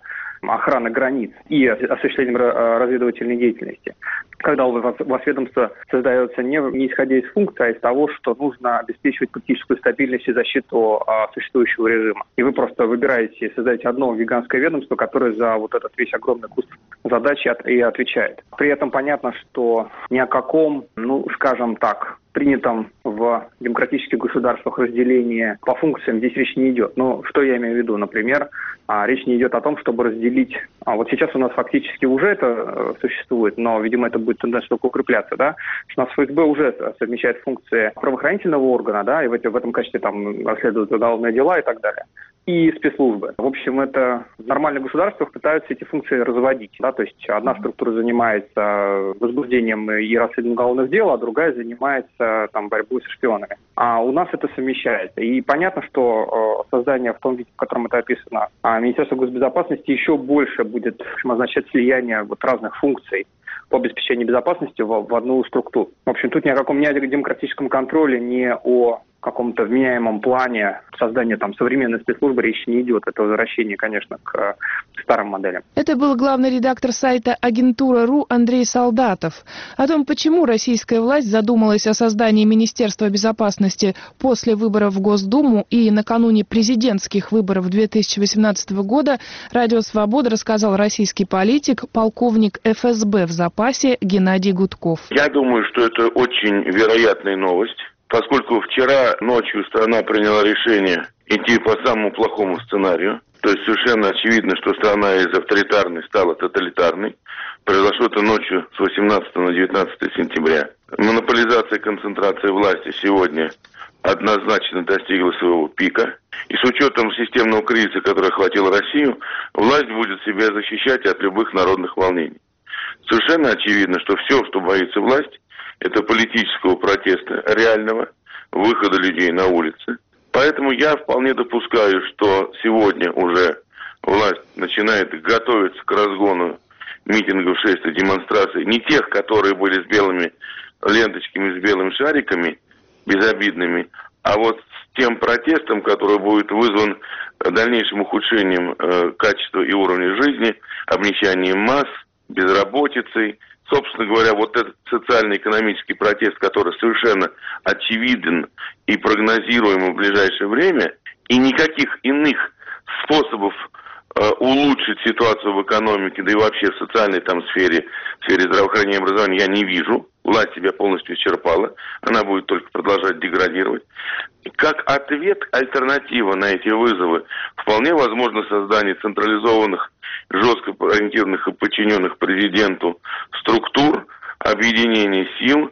охраны границ и осуществлением разведывательной деятельности. Когда у вас ведомство создается не исходя из функции, а из того, что нужно обеспечивать политическую стабильность и защиту существующего режима. И вы просто выбираете и создаете одно гигантское ведомство, которое за вот этот весь огромный куст задач и отвечает. При этом понятно, что ни о каком, скажем так, принятом в демократических государствах разделении по функциям здесь речь не идет. Но что я имею в виду? Например, речь не идет о том, чтобы разделить... Вот сейчас у нас фактически уже это существует, но, видимо, это будет тенденция только укрепляться, да? Что у нас ФСБ уже совмещает функции правоохранительного органа, да, и в этом качестве там расследуют уголовные дела и так далее. И спецслужбы. В общем, это в нормальных государствах пытаются эти функции разводить. Да? То есть одна структура занимается возбуждением и расследованием уголовных дел, а другая занимается борьбой со шпионами. А у нас это совмещается. И понятно, что создание в том виде, в котором это описано, Министерства госбезопасности еще больше будет означать слияние разных функций по обеспечению безопасности в одну структуру. В общем, тут ни о каком демократическом контроле, ни о каком-то вменяемом плане создания современной спецслужбы речи не идет. Это возвращение, конечно, к старым моделям. Это был главный редактор сайта Агентура.ру Андрей Солдатов. О том, почему российская власть задумалась о создании Министерства безопасности после выборов в Госдуму и накануне президентских выборов 2018 года, Радио Свобода рассказал российский политик, полковник ФСБ в запасе Геннадий Гудков. Я думаю, что это очень вероятная новость. Поскольку вчера ночью страна приняла решение идти по самому плохому сценарию, то есть совершенно очевидно, что страна из авторитарной стала тоталитарной, произошло это ночью с 18 на 19 сентября. Монополизация и концентрация власти сегодня однозначно достигла своего пика. И с учетом системного кризиса, который охватил Россию, власть будет себя защищать от любых народных волнений. Совершенно очевидно, что все, что боится власть, это политического протеста реального, выхода людей на улицы. Поэтому я вполне допускаю, что сегодня уже власть начинает готовиться к разгону митингов, шествий, демонстраций. Не тех, которые были с белыми ленточками, с белыми шариками, безобидными, а вот с тем протестом, который будет вызван дальнейшим ухудшением качества и уровня жизни, обнищанием масс, безработицей. Собственно говоря, вот этот социально-экономический протест, который совершенно очевиден и прогнозируем в ближайшее время, и никаких иных способов улучшить ситуацию в экономике, да и вообще в социальной сфере здравоохранения и образования я не вижу. Власть себя полностью исчерпала, она будет только продолжать деградировать. Как ответ, альтернатива на эти вызовы, вполне возможно создание централизованных, жестко ориентированных и подчиненных президенту структур, объединение сил.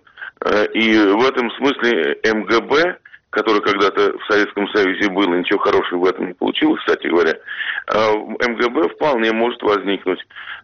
И в этом смысле МГБ, который когда-то в Советском Союзе был, и ничего хорошего в этом не получилось, кстати говоря, МГБ вполне может возникнуть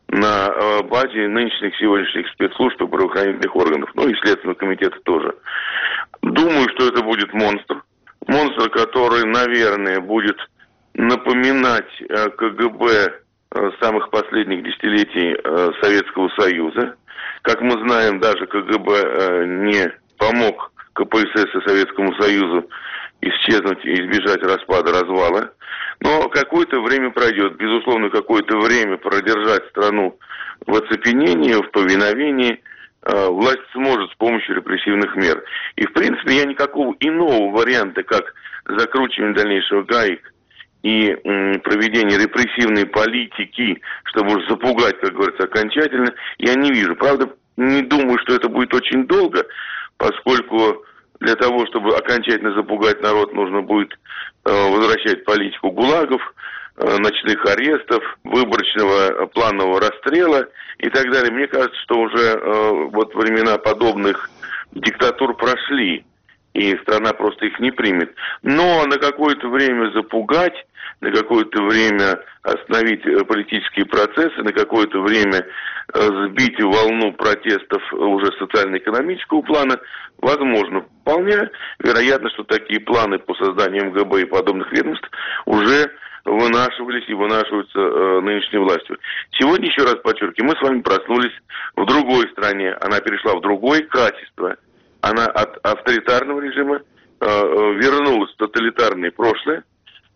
на базе нынешних сегодняшних спецслужб и правоохранительных органов, и Следственного комитета тоже. Думаю, что это будет монстр, который, наверное, будет напоминать КГБ самых последних десятилетий Советского Союза. Как мы знаем, даже КГБ не помог КПСС и Советскому Союзу исчезнуть и избежать распада, развала. Но какое-то время пройдет. Безусловно, какое-то время продержать страну в оцепенении, в повиновении власть сможет с помощью репрессивных мер. И, в принципе, я никакого иного варианта, как закручивание дальнейшего гаек и проведение репрессивной политики, чтобы уж запугать, как говорится, окончательно, я не вижу. Правда, не думаю, что это будет очень долго, поскольку для того, чтобы окончательно запугать народ, нужно будет возвращать политику ГУЛАГов, ночных арестов, выборочного планового расстрела и так далее. Мне кажется, что уже времена подобных диктатур прошли, и страна просто их не примет. Но на какое-то время запугать, на какое-то время остановить политические процессы, на какое-то время сбить волну протестов уже социально-экономического плана, возможно. Вполне вероятно, что такие планы по созданию МГБ и подобных ведомств уже вынашивались и вынашиваются нынешней властью. Сегодня, еще раз подчеркиваю, мы с вами проснулись в другой стране. Она перешла в другое качество. Она от авторитарного режима вернулась в тоталитарное прошлое.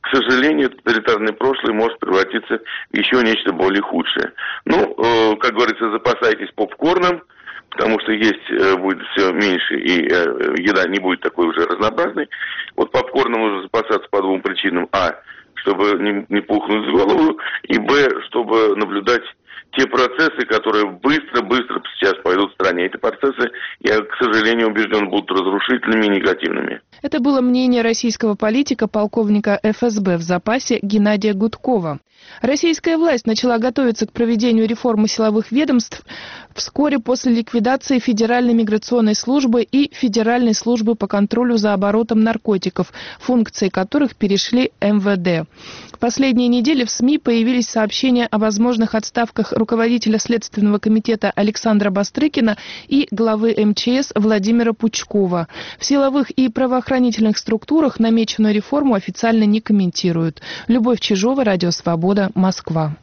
к сожалению, тоталитарное прошлое может превратиться в еще нечто более худшее. Ну, как говорится, запасайтесь попкорном, потому что есть будет все меньше, и еда не будет такой уже разнообразной. Вот попкорном нужно запасаться по двум причинам. А, чтобы не пухнуть с голову, и Б, чтобы наблюдать те процессы, которые быстро сейчас пойдут в стране. Эти процессы, я, к сожалению, убежден, будут разрушительными и негативными. Это было мнение российского политика, полковника ФСБ в запасе Геннадия Гудкова. Российская власть начала готовиться к проведению реформы силовых ведомств вскоре после ликвидации Федеральной миграционной службы и Федеральной службы по контролю за оборотом наркотиков, функции которых перешли МВД. В последние недели в СМИ появились сообщения о возможных отставках руководителя Следственного комитета Александра Бастрыкина и главы МЧС Владимира Пучкова. В силовых и правоохранительных структурах намеченную реформу официально не комментируют. Любовь Чижова, Радио Свобода, Москва.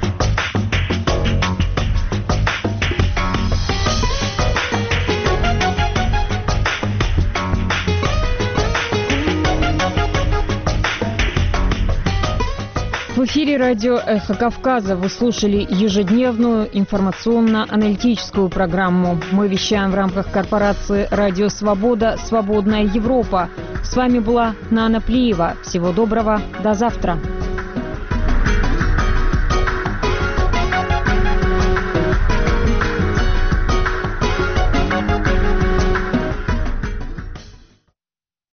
В эфире радио «Эхо Кавказа» вы слушали ежедневную информационно-аналитическую программу. Мы вещаем в рамках корпорации «Радио Свобода. Свободная Европа». С вами была Нана Плиева. Всего доброго. До завтра.